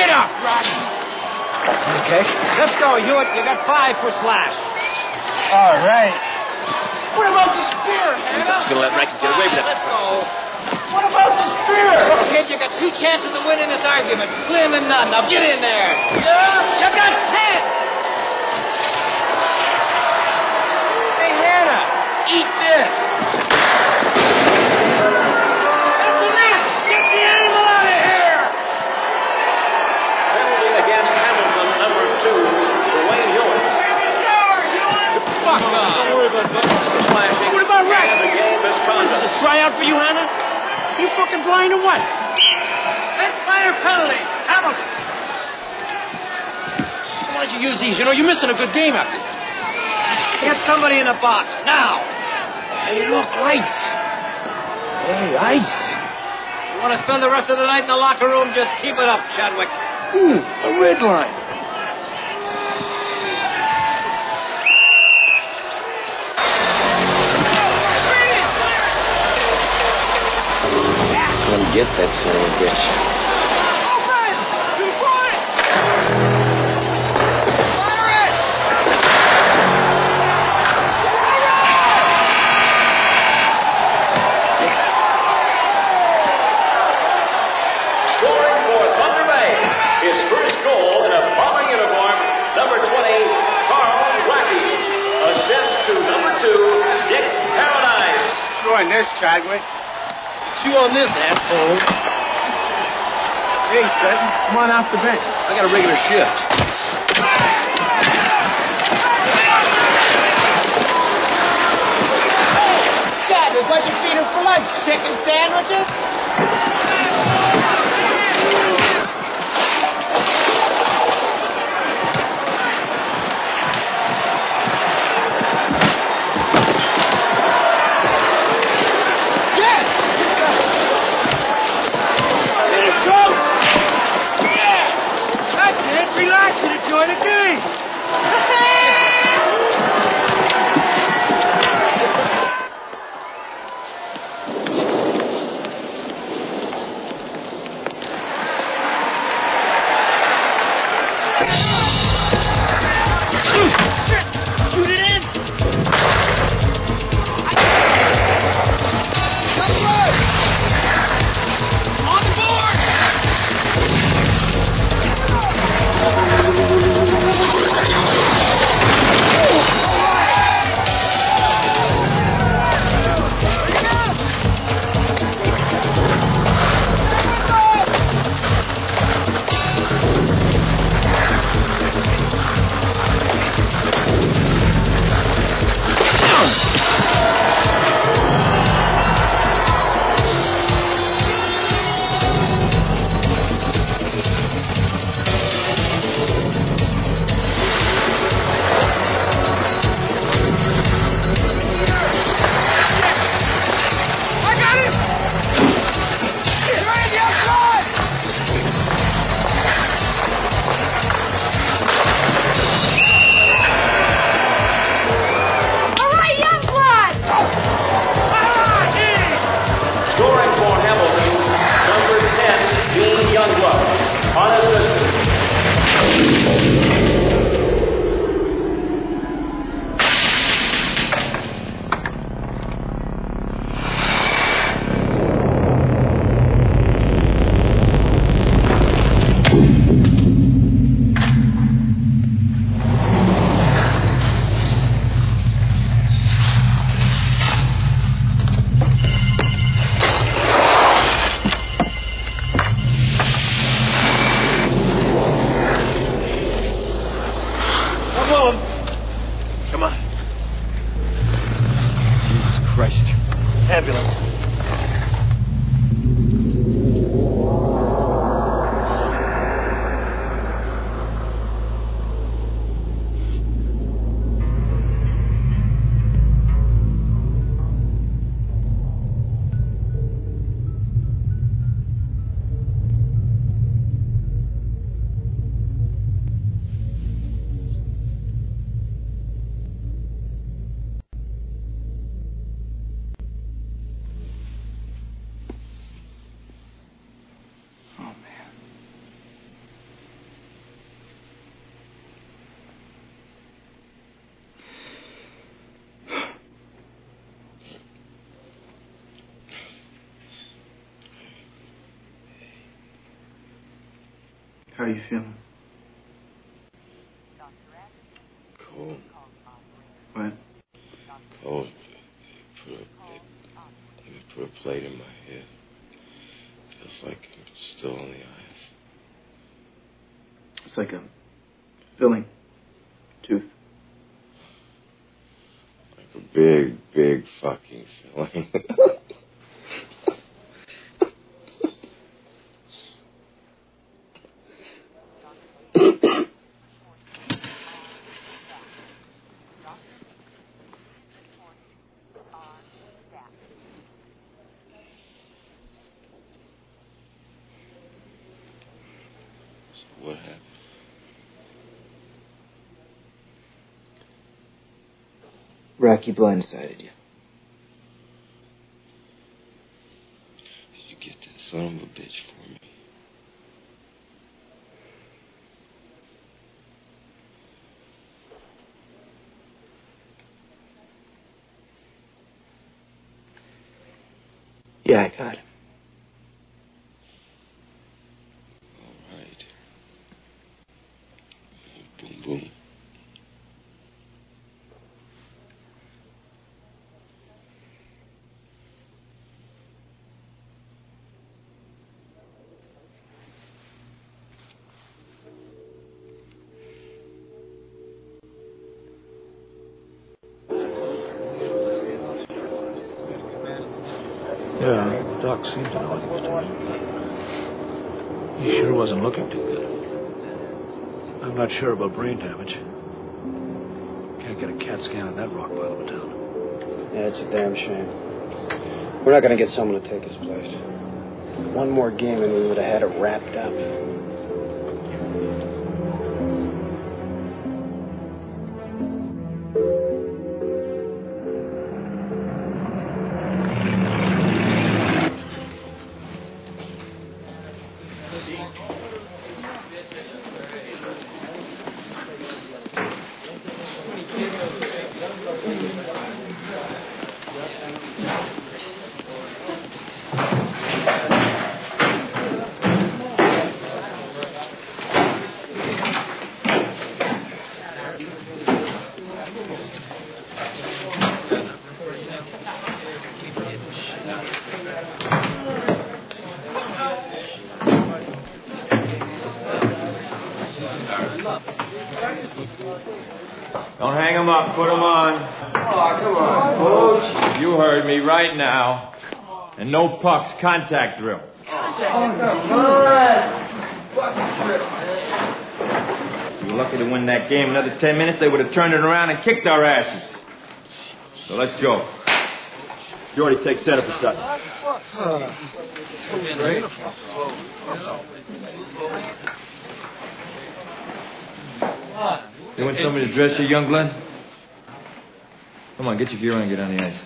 Get up, Rod. Okay. Let's go, Hewitt. You got five for Slash. All right. What about the spear, Hannah? You're gonna let Rankin get away with that. Let's go. What about the spear? Look, kid, you got two chances of winning this argument. Slim and none. Now get in there. Yeah. You got ten. Hey, Hannah, eat this. That's enough. Get the animal out of here. Penalty against Hamilton, number two, for Wayne Hewitt. Fuck off. Don't worry about flashing. What about Rex? And the game misconduct. This is a tryout for you, Hannah? You fucking blind or what? That's minor penalty. Hamilton. Why don't you use these? You know, you're missing a good game out there. Get somebody in the box, now. Hey, look, ice. Hey, ice. You want to spend the rest of the night in the locker room? Just keep it up, Chadwick. Ooh, a red line. Come get that son of a bitch. Scoring for Thunder Bay. His first goal in a bomber uniform, number twenty, Carl Blackie. Assist to number two, Dick Paradise. Join this, Chadwick. Chew on this, asshole. Hey, Sutton, come on off the bench. I got a regular shift. Chadwick, what you feeding for lunch? Chicken sandwiches? Relax and enjoy the game. Shoot it in. On the board. How are you feeling? Cold. What? Cold. They put a, they, they put a plate in my head. Feels like I'm still on the ice. It's like a filling tooth. Like a big, big fucking filling. What happened? Racky blindsided you. Did you get that son of a bitch for me? Yeah, I got him. All right. Boom, boom. Yeah, Doc seemed to know what he was doing. He sure wasn't looking too good. I'm not sure about brain damage. Can't get a CAT scan on that rock pile of a town. Yeah, it's a damn shame. We're not going to get someone to take his place. One more game and we would have had it wrapped up. Don't hang them up. Put them on. Oh, come on, Coach. You heard me right now. And no pucks. Contact drills. Contact. We were lucky to win that game. Another ten minutes, they would have turned it around and kicked our asses. So let's go. Jordy, take setup for Sutton. You want somebody to dress you, young blood? Come on, get your gear on and get on the ice.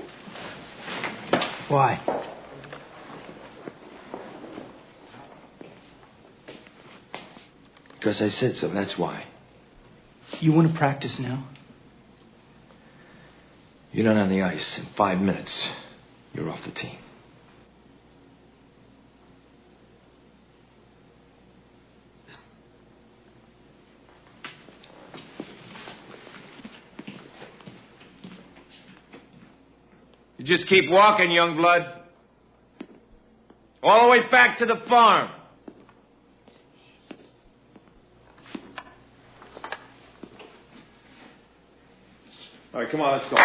Why? Because I said so, that's why. You want to practice now? You're not on the ice in five minutes. You're off the team. You just keep walking, young blood. All the way back to the farm. All right, come on, let's go.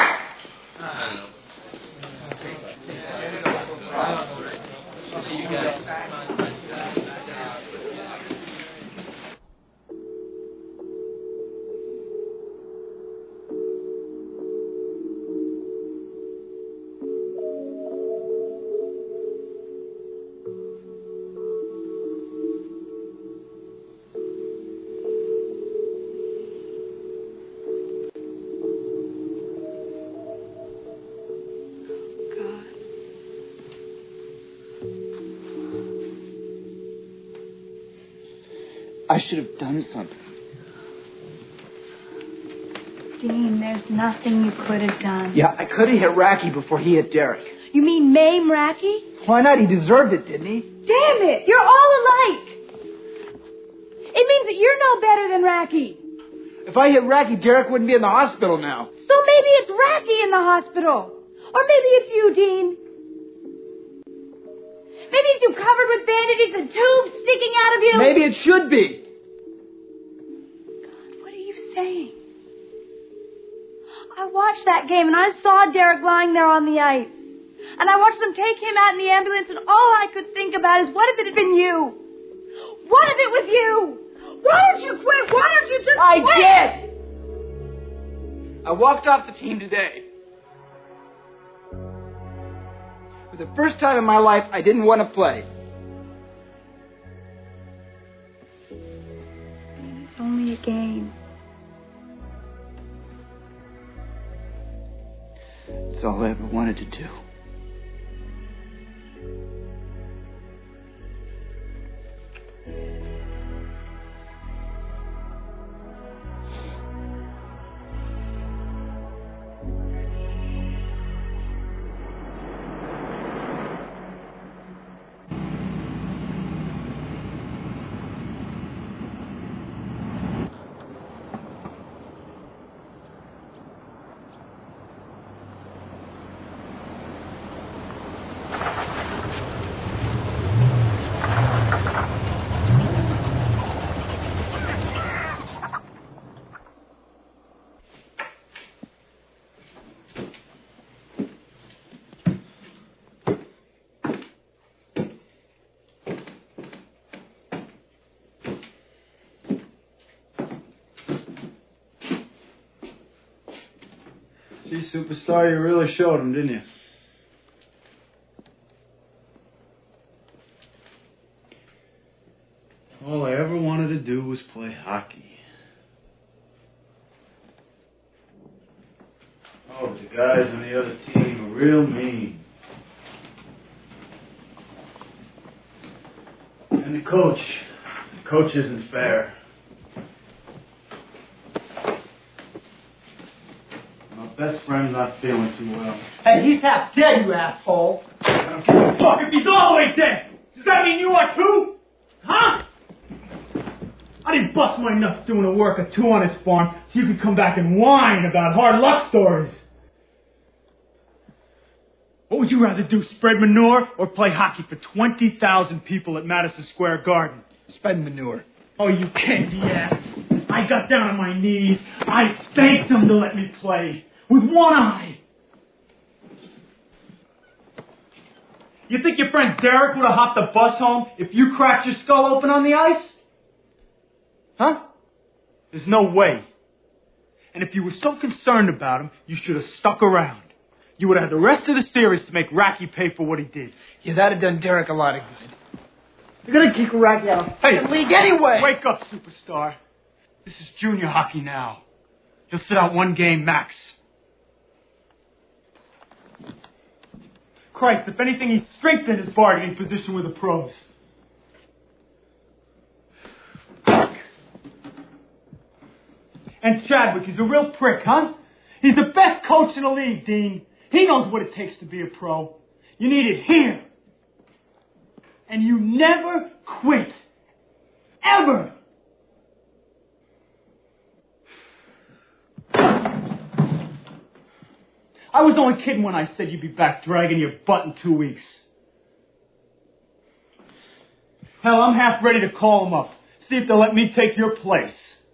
I should have done something. Dean, there's nothing you could have done. Yeah, I could have hit Racky before he hit Derek. You mean maim Racky? Why not? He deserved it, didn't he? Damn it! You're all alike! It means that you're no better than Racky. If I hit Racky, Derek wouldn't be in the hospital now. So maybe it's Racky in the hospital. Or maybe it's you, Dean. Maybe it's you covered with bandages and tubes sticking out of you. Maybe it should be. God, what are you saying? I watched that game and I saw Derek lying there on the ice. And I watched them take him out in the ambulance and all I could think about is what if it had been you? What if it was you? Why don't you quit? Why don't you just I quit? did! I walked off the team today. For the first time in my life, I didn't want to play. It's only a game. It's all I ever wanted to do. Gee, Superstar, you really showed him, didn't you? All I ever wanted to do was play hockey. Oh, but the guys on the other team are real mean. And the coach. The coach isn't fair. Best friend's not feeling too well. Hey, he's half dead, you asshole. I don't give a fuck if he's all the way dead. Does that mean you are too? Huh? I didn't bust my nuts doing the work of two on his farm so you could come back and whine about hard luck stories. What would you rather do, spread manure or play hockey for twenty thousand people at Madison Square Garden? Spread manure. Oh, you candy ass. I got down on my knees. I begged them to let me play. With one eye. You think your friend Derek would have hopped the bus home if you cracked your skull open on the ice? Huh? There's no way. And if you were so concerned about him, you should have stuck around. You would have had the rest of the series to make Racky pay for what he did. Yeah, that'd have done Derek a lot of good. You're gonna kick Racky out hey, of the league anyway! Wake up, Superstar. This is junior hockey now. He'll sit out one game max. Christ, if anything, he's strengthened his bargaining position with the pros. And Chadwick is a real prick, huh? He's the best coach in the league, Dean. He knows what it takes to be a pro. You need it here. And you never quit. Ever. I was only kidding when I said you'd be back dragging your butt in two weeks. Hell, I'm half ready to call them up. See if they'll let me take your place.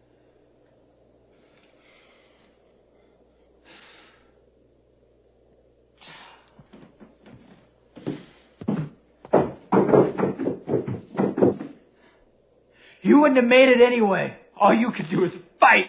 You wouldn't have made it anyway. All you could do is fight.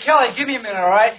Kelly, give me a minute, all right?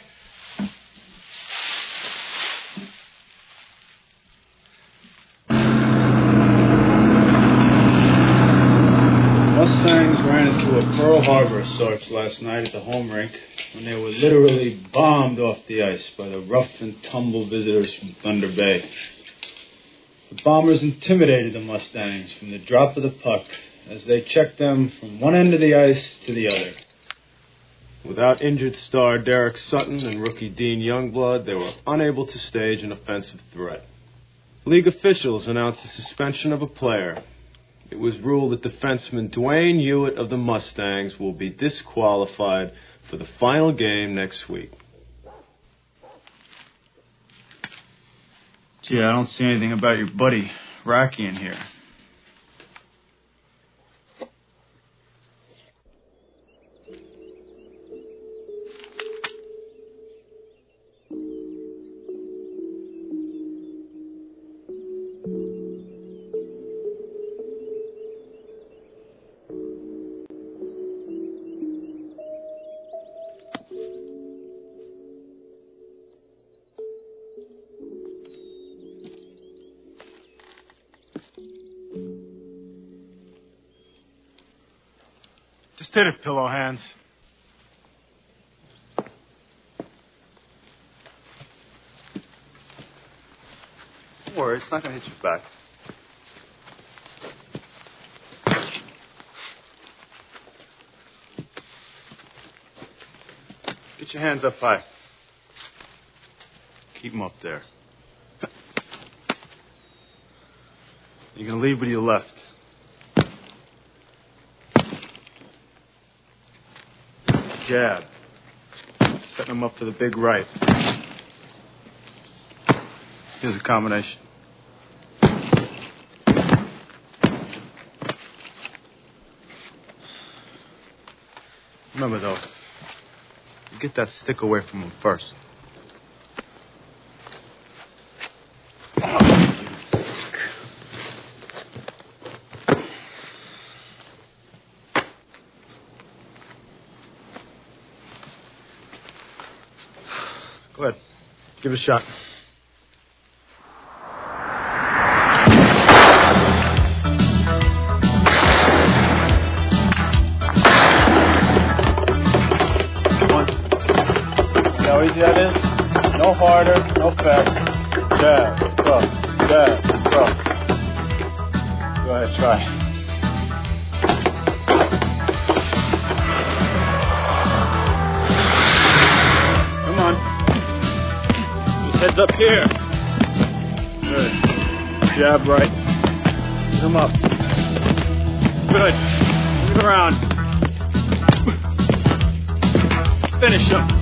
Mustangs ran into a Pearl Harbor of sorts last night at the home rink when they were literally bombed off the ice by the rough and tumble visitors from Thunder Bay. The bombers intimidated the Mustangs from the drop of the puck as they checked them from one end of the ice to the other. Without injured star Derek Sutton and rookie Dean Youngblood, they were unable to stage an offensive threat. League officials announced the suspension of a player. It was ruled that defenseman Dwayne Hewitt of the Mustangs will be disqualified for the final game next week. Gee, I don't see anything about your buddy Racky in here. Just hit it, pillow hands. Don't worry, it's not going to hit you back. Get your hands up high. Keep them up there. You're going to lead with your left. Jab. Setting them up for the big right. Here's a combination. Remember, though, you get that stick away from him first. Go ahead. Give it a shot. Come on. See how easy that is? No harder, no faster. Jab, cross, jab, cross. Go ahead, try. Heads up here. Good. Jab right. Put him up. Good. Move around. Finish him.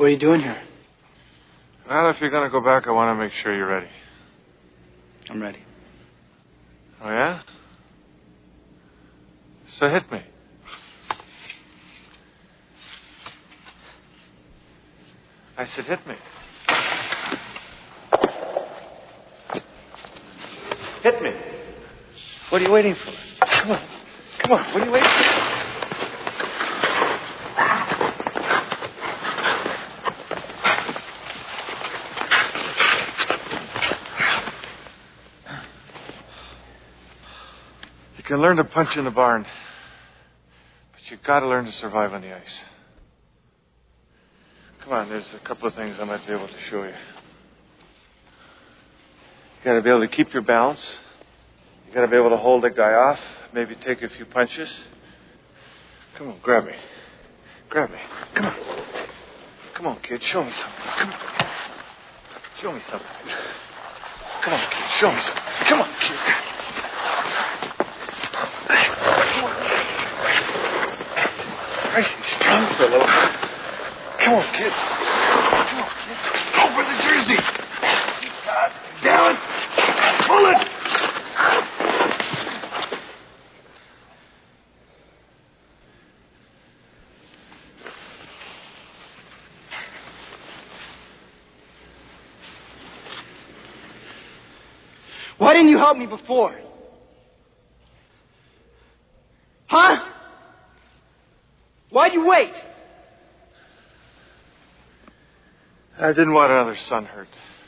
What are you doing here? Well, if you're going to go back, I want to make sure you're ready. I'm ready. Oh, yeah? So hit me. I said hit me. Hit me. What are you waiting for? Come on. Come on. What are you waiting for? You can learn to punch in the barn, but you got to learn to survive on the ice. Come on, there's a couple of things I might be able to show you. You got to be able to keep your balance. You got to be able to hold a guy off, maybe take a few punches. Come on, grab me. Grab me. Come on. Come on, kid, show me something. Come on. Show me something. Come on, kid, show me something. Come on, kid. Christ, he's strong for a little bit. Come on, kid. Come on, kid. Go for the jersey. God damn it. Pull it. Why didn't you help me before? Huh? Why'd you wait? I didn't want another son hurt.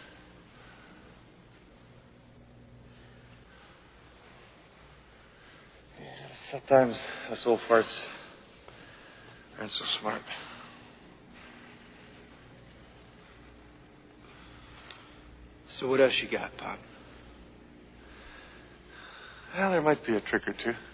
Yeah, sometimes us old farts aren't so smart. So what else you got, Pop? Well, there might be a trick or two.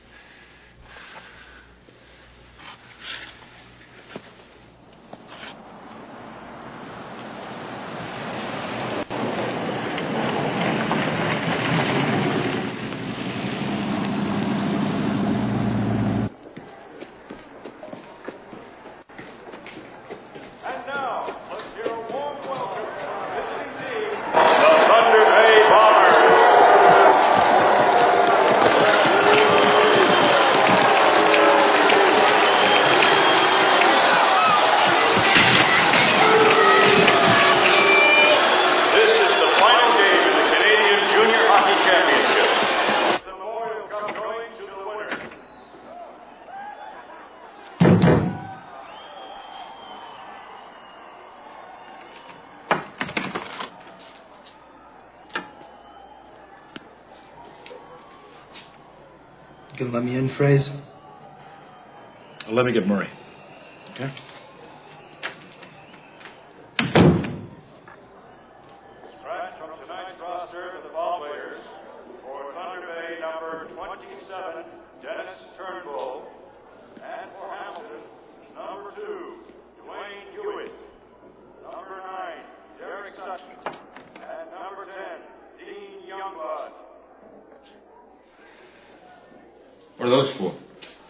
You can let me in, Fraze? Well, let me get Murray. Okay? Scratch from tonight's roster to the ball players. For Thunder Bay, number twenty-seven, Dennis Turnbull. And for Hamilton, number two, Dwayne Hewitt. Number nine, Derek Sutton. And number ten, Dean Youngblood. What are those for?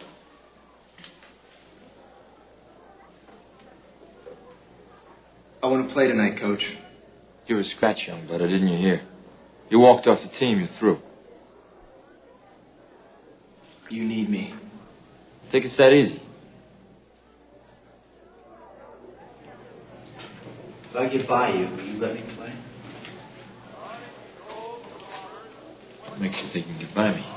I want to play tonight, Coach. You were scratch, young blood, didn't you hear? You walked off the team, you're through. You need me. Think it's that easy? If I get by you, will you let me play? What makes you think you can get by me?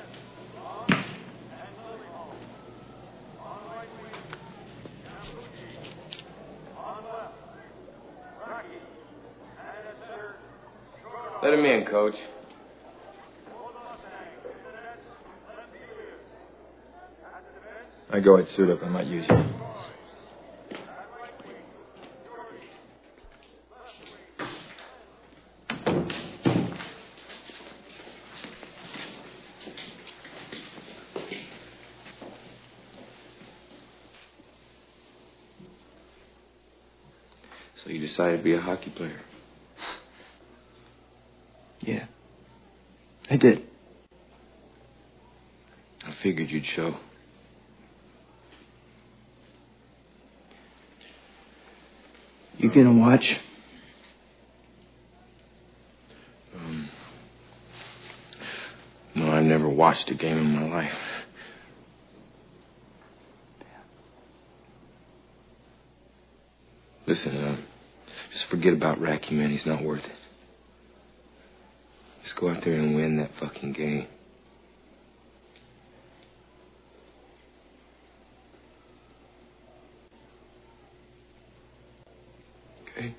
Let him in, Coach. I go ahead, suit up. I might use you. So you decided to be a hockey player? Yeah. I did. I figured you'd show. gonna watch? Um, no, I've never watched a game in my life. Listen, uh, just forget about Racky, man. He's not worth it. Just go out there and win that fucking game. Okay?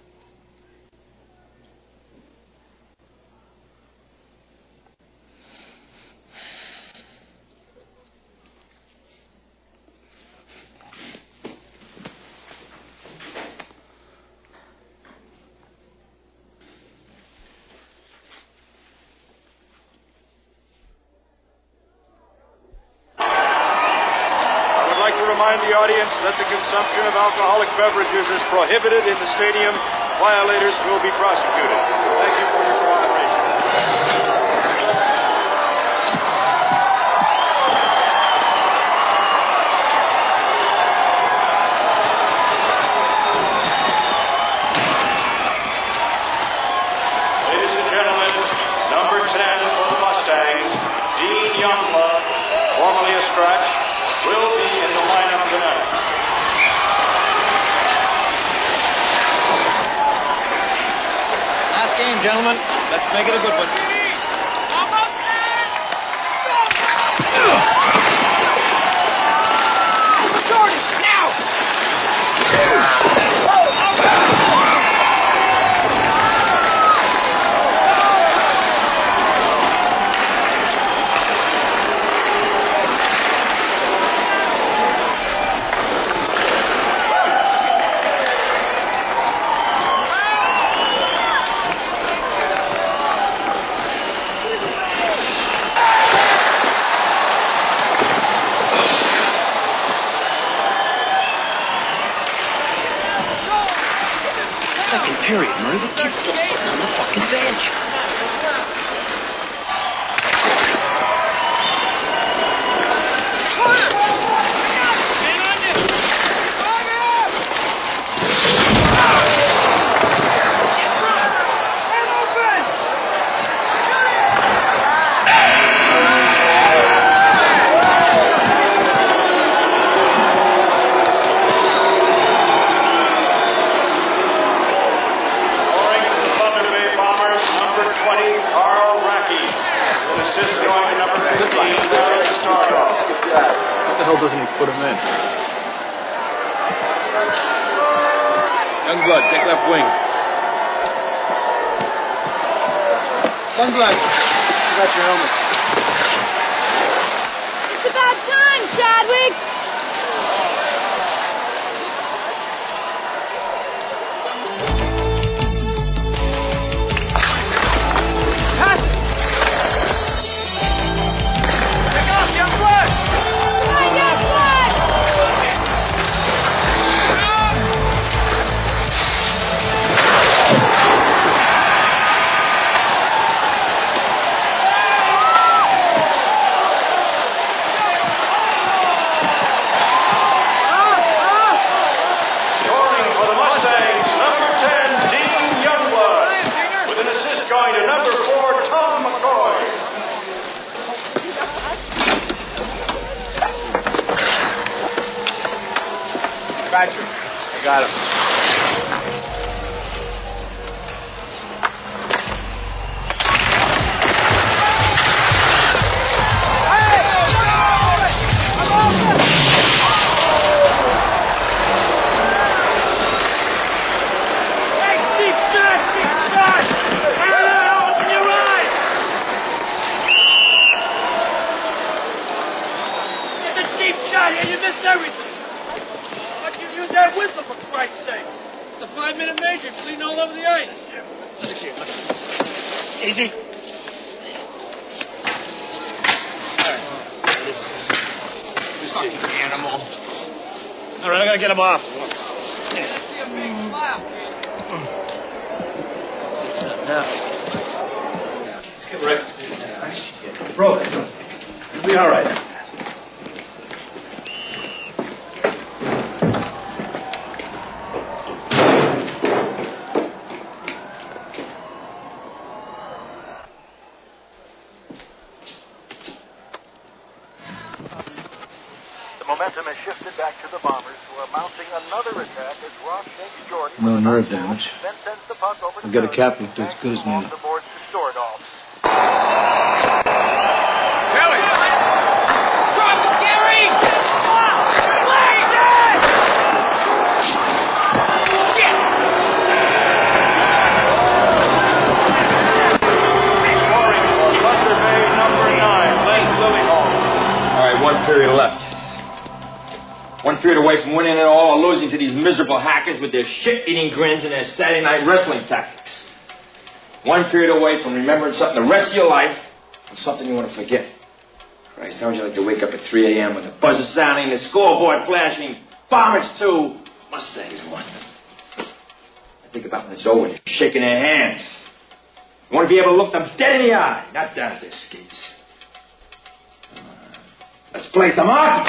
The audience that the consumption of alcoholic beverages is prohibited in the stadium. Violators will be prosecuted. Thank you for your cooperation. Ladies and gentlemen, number ten for the Mustangs, Dean Youngblood, formerly a scratch, will be in the lineup tonight. Last game, gentlemen. Let's make it a good one. Jordan, now! Period, Murray. The kid's still sitting on the fucking bench. Doesn't he put him in? Youngblood, take left wing. Youngblood, you got your helmet. It's about time, Chadwick. I got him. Easy. Animal. All right, I gotta get him off. Let's get right to it. Broke. It'll be all right. The momentum has shifted back to the Bombers, who are mounting another attack as Ross shakes Jordan. No nerve damage. Then sends the puck over to We've got a Curry. captain who does as good as me. Off the boards to Stordal. Kelly! Drop it, Gary! All right, one period left. One period away from winning it all or losing to these miserable hackers with their shit-eating grins and their Saturday night wrestling tactics. One period away from remembering something the rest of your life or something you want to forget. Christ, how would you like to wake up at three a.m. with the buzzer sounding, the scoreboard flashing, Bombers two, Mustangs one. I think about when it's over, they're shaking their hands. You want to be able to look them dead in the eye, not down at their skates. Let's play some hockey.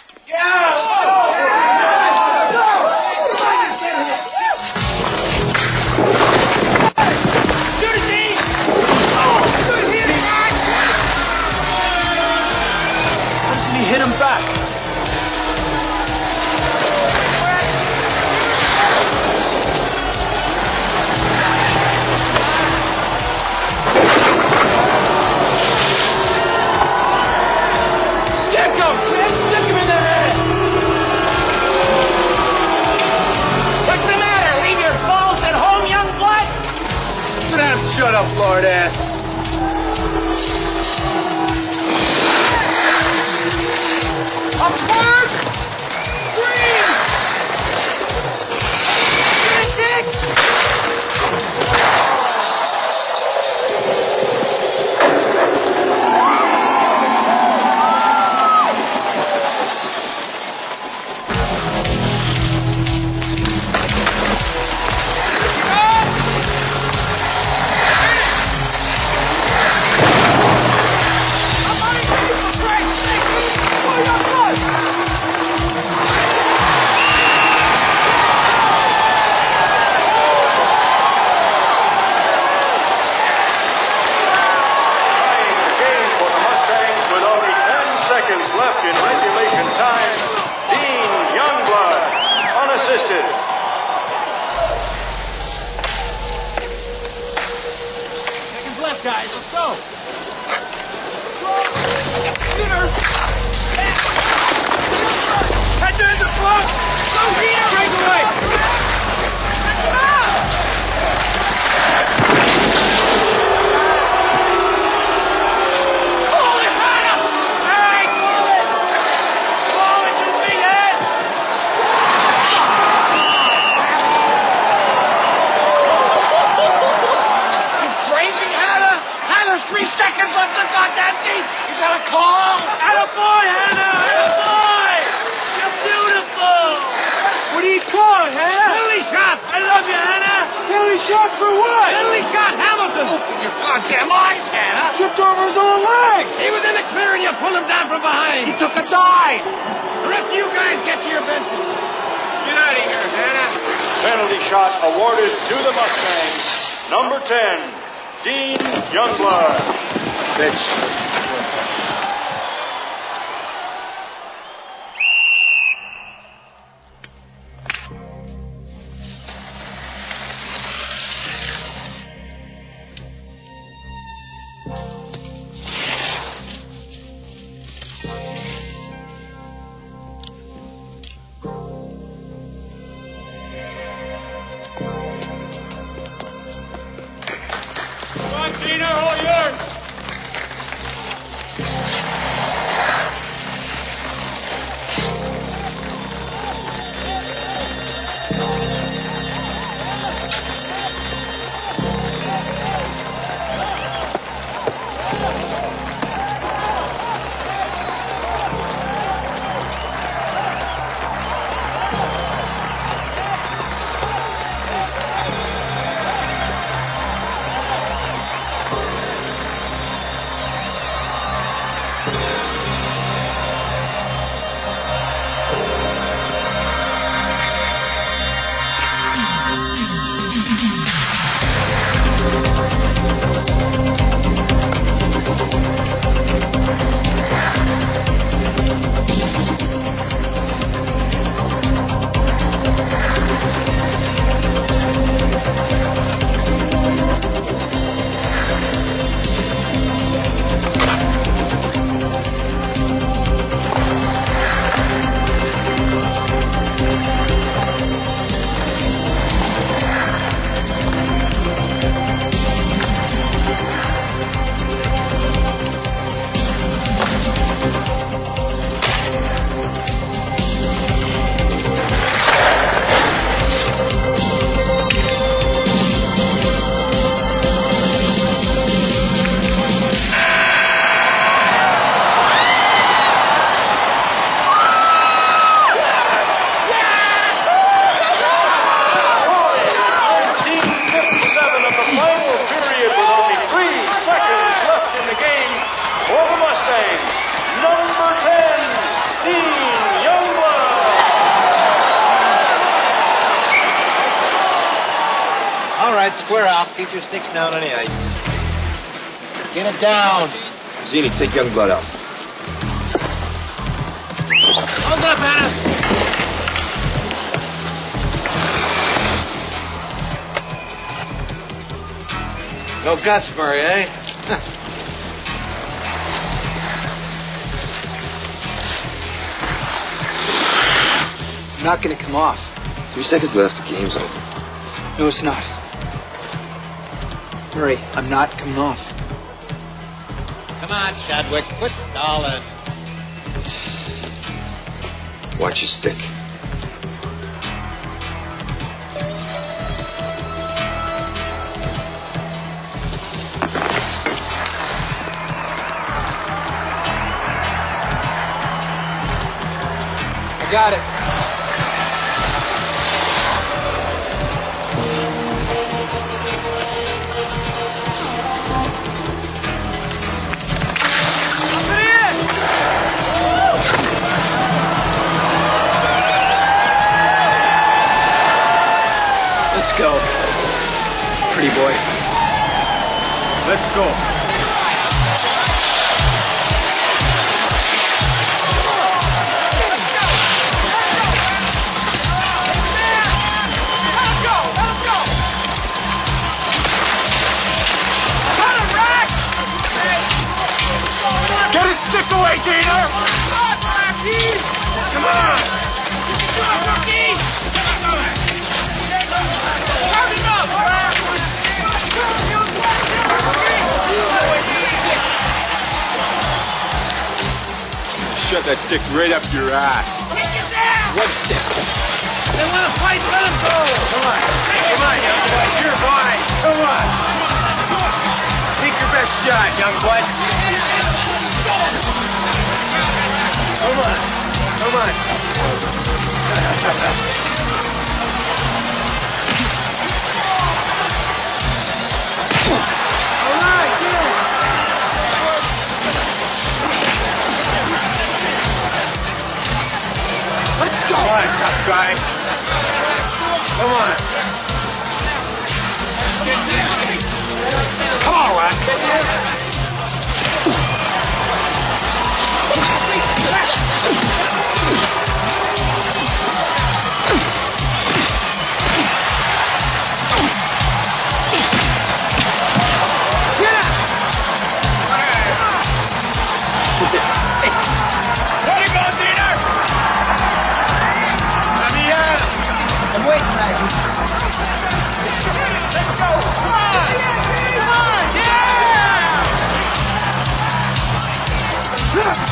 Listen, he hit him back. Stick him! Stick him in the head! What's the matter? Leave your balls at home, young blood? Sit down, shut up, lord ass. Up first! Green! Get it, Left in regulation time, Dean Youngblood, unassisted. Seconds left, guys. Let's go. Head to the front. Go, Peter. Break away. Three seconds left of goddamn team. You got a call? Attaboy, Hannah! Attaboy! You're beautiful! What do you call it, Hannah? Penalty shot! I love you, Hannah! Penalty shot for what? Penalty shot, Hamilton! Open your goddamn eyes, Hannah! Tripped over his own legs! He was in the clear and you pulled him down from behind! He took a dive! The rest of you guys get to your benches. Get out of here, Hannah! Penalty shot awarded to the Mustangs. Number ten, Dean Youngblood. Bitch. right, square out. Keep your sticks down on the ice. Get it down. Zini, take Youngblood out. Hold up, Anna. No guts, Murray, eh? I'm not gonna come off. Three seconds left. The game's over. No, it's not. Murray, I'm not coming off. Come on, Chadwick. Quit stalling. Watch your stick. I got it. Let's go. Pretty boy. Let's go. Get his stick away, Dana! Come on! Shove that stick right up your ass. What stick? They want to fight, let him go! Come on. Come on, young boy. You're fine. Come on. Take your best shot, young boy. Come on. Come on. All right, get it. Let's go. Come on, tough guy. Come on. Come on, Rock. I'm waiting, Maggie. Let's go! Come on! Come on! Yeah!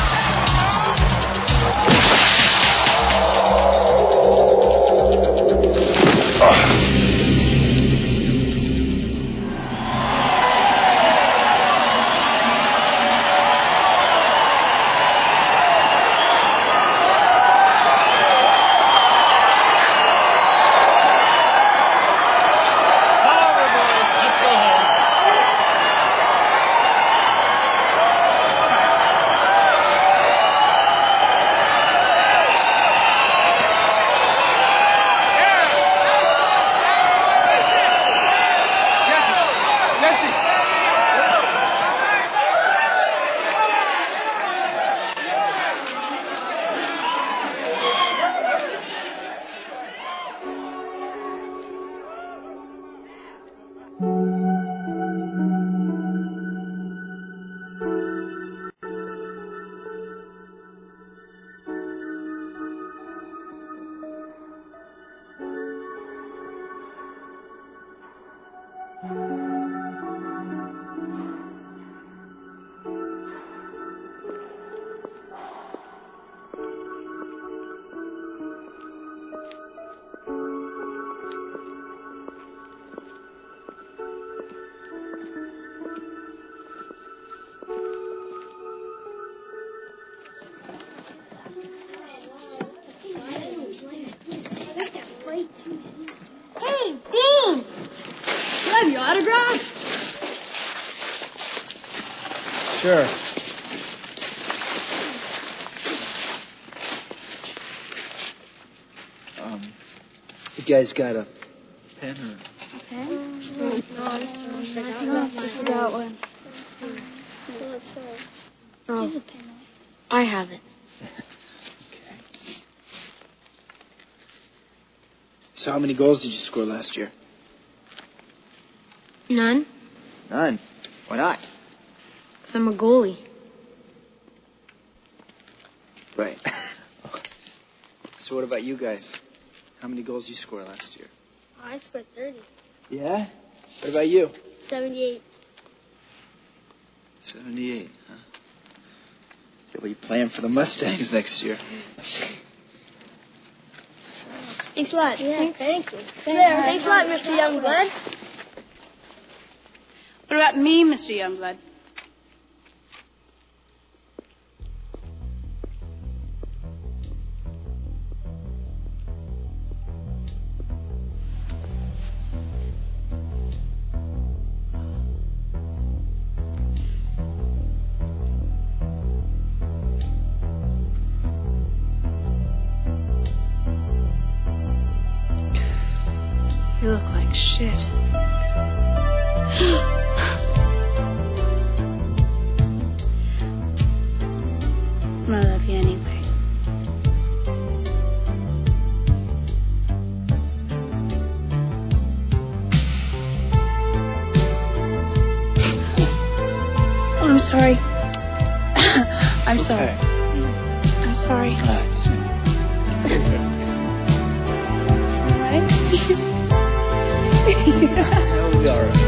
Hey, Dean! Do I have your autograph? Sure. Um, you guys got a pen or Okay. No, I'm sorry. I forgot one. No, it's sorry. Oh, I have it. So how many goals did you score last year? None. None. Why not? Because I'm a goalie. Right. So what about you guys? How many goals did you score last year? I scored thirty. Yeah? What about you? seventy-eight. seventy-eight, huh? You'll be playing for the Mustangs next year. Thanks a lot. Yeah, thank you. There, thanks a lot, Mister Youngblood. What about me, Mister Youngblood? You look like shit. I love you anyway. Oh, I'm sorry. I'm sorry. I'm sorry. Relax. All right? That'll be all right.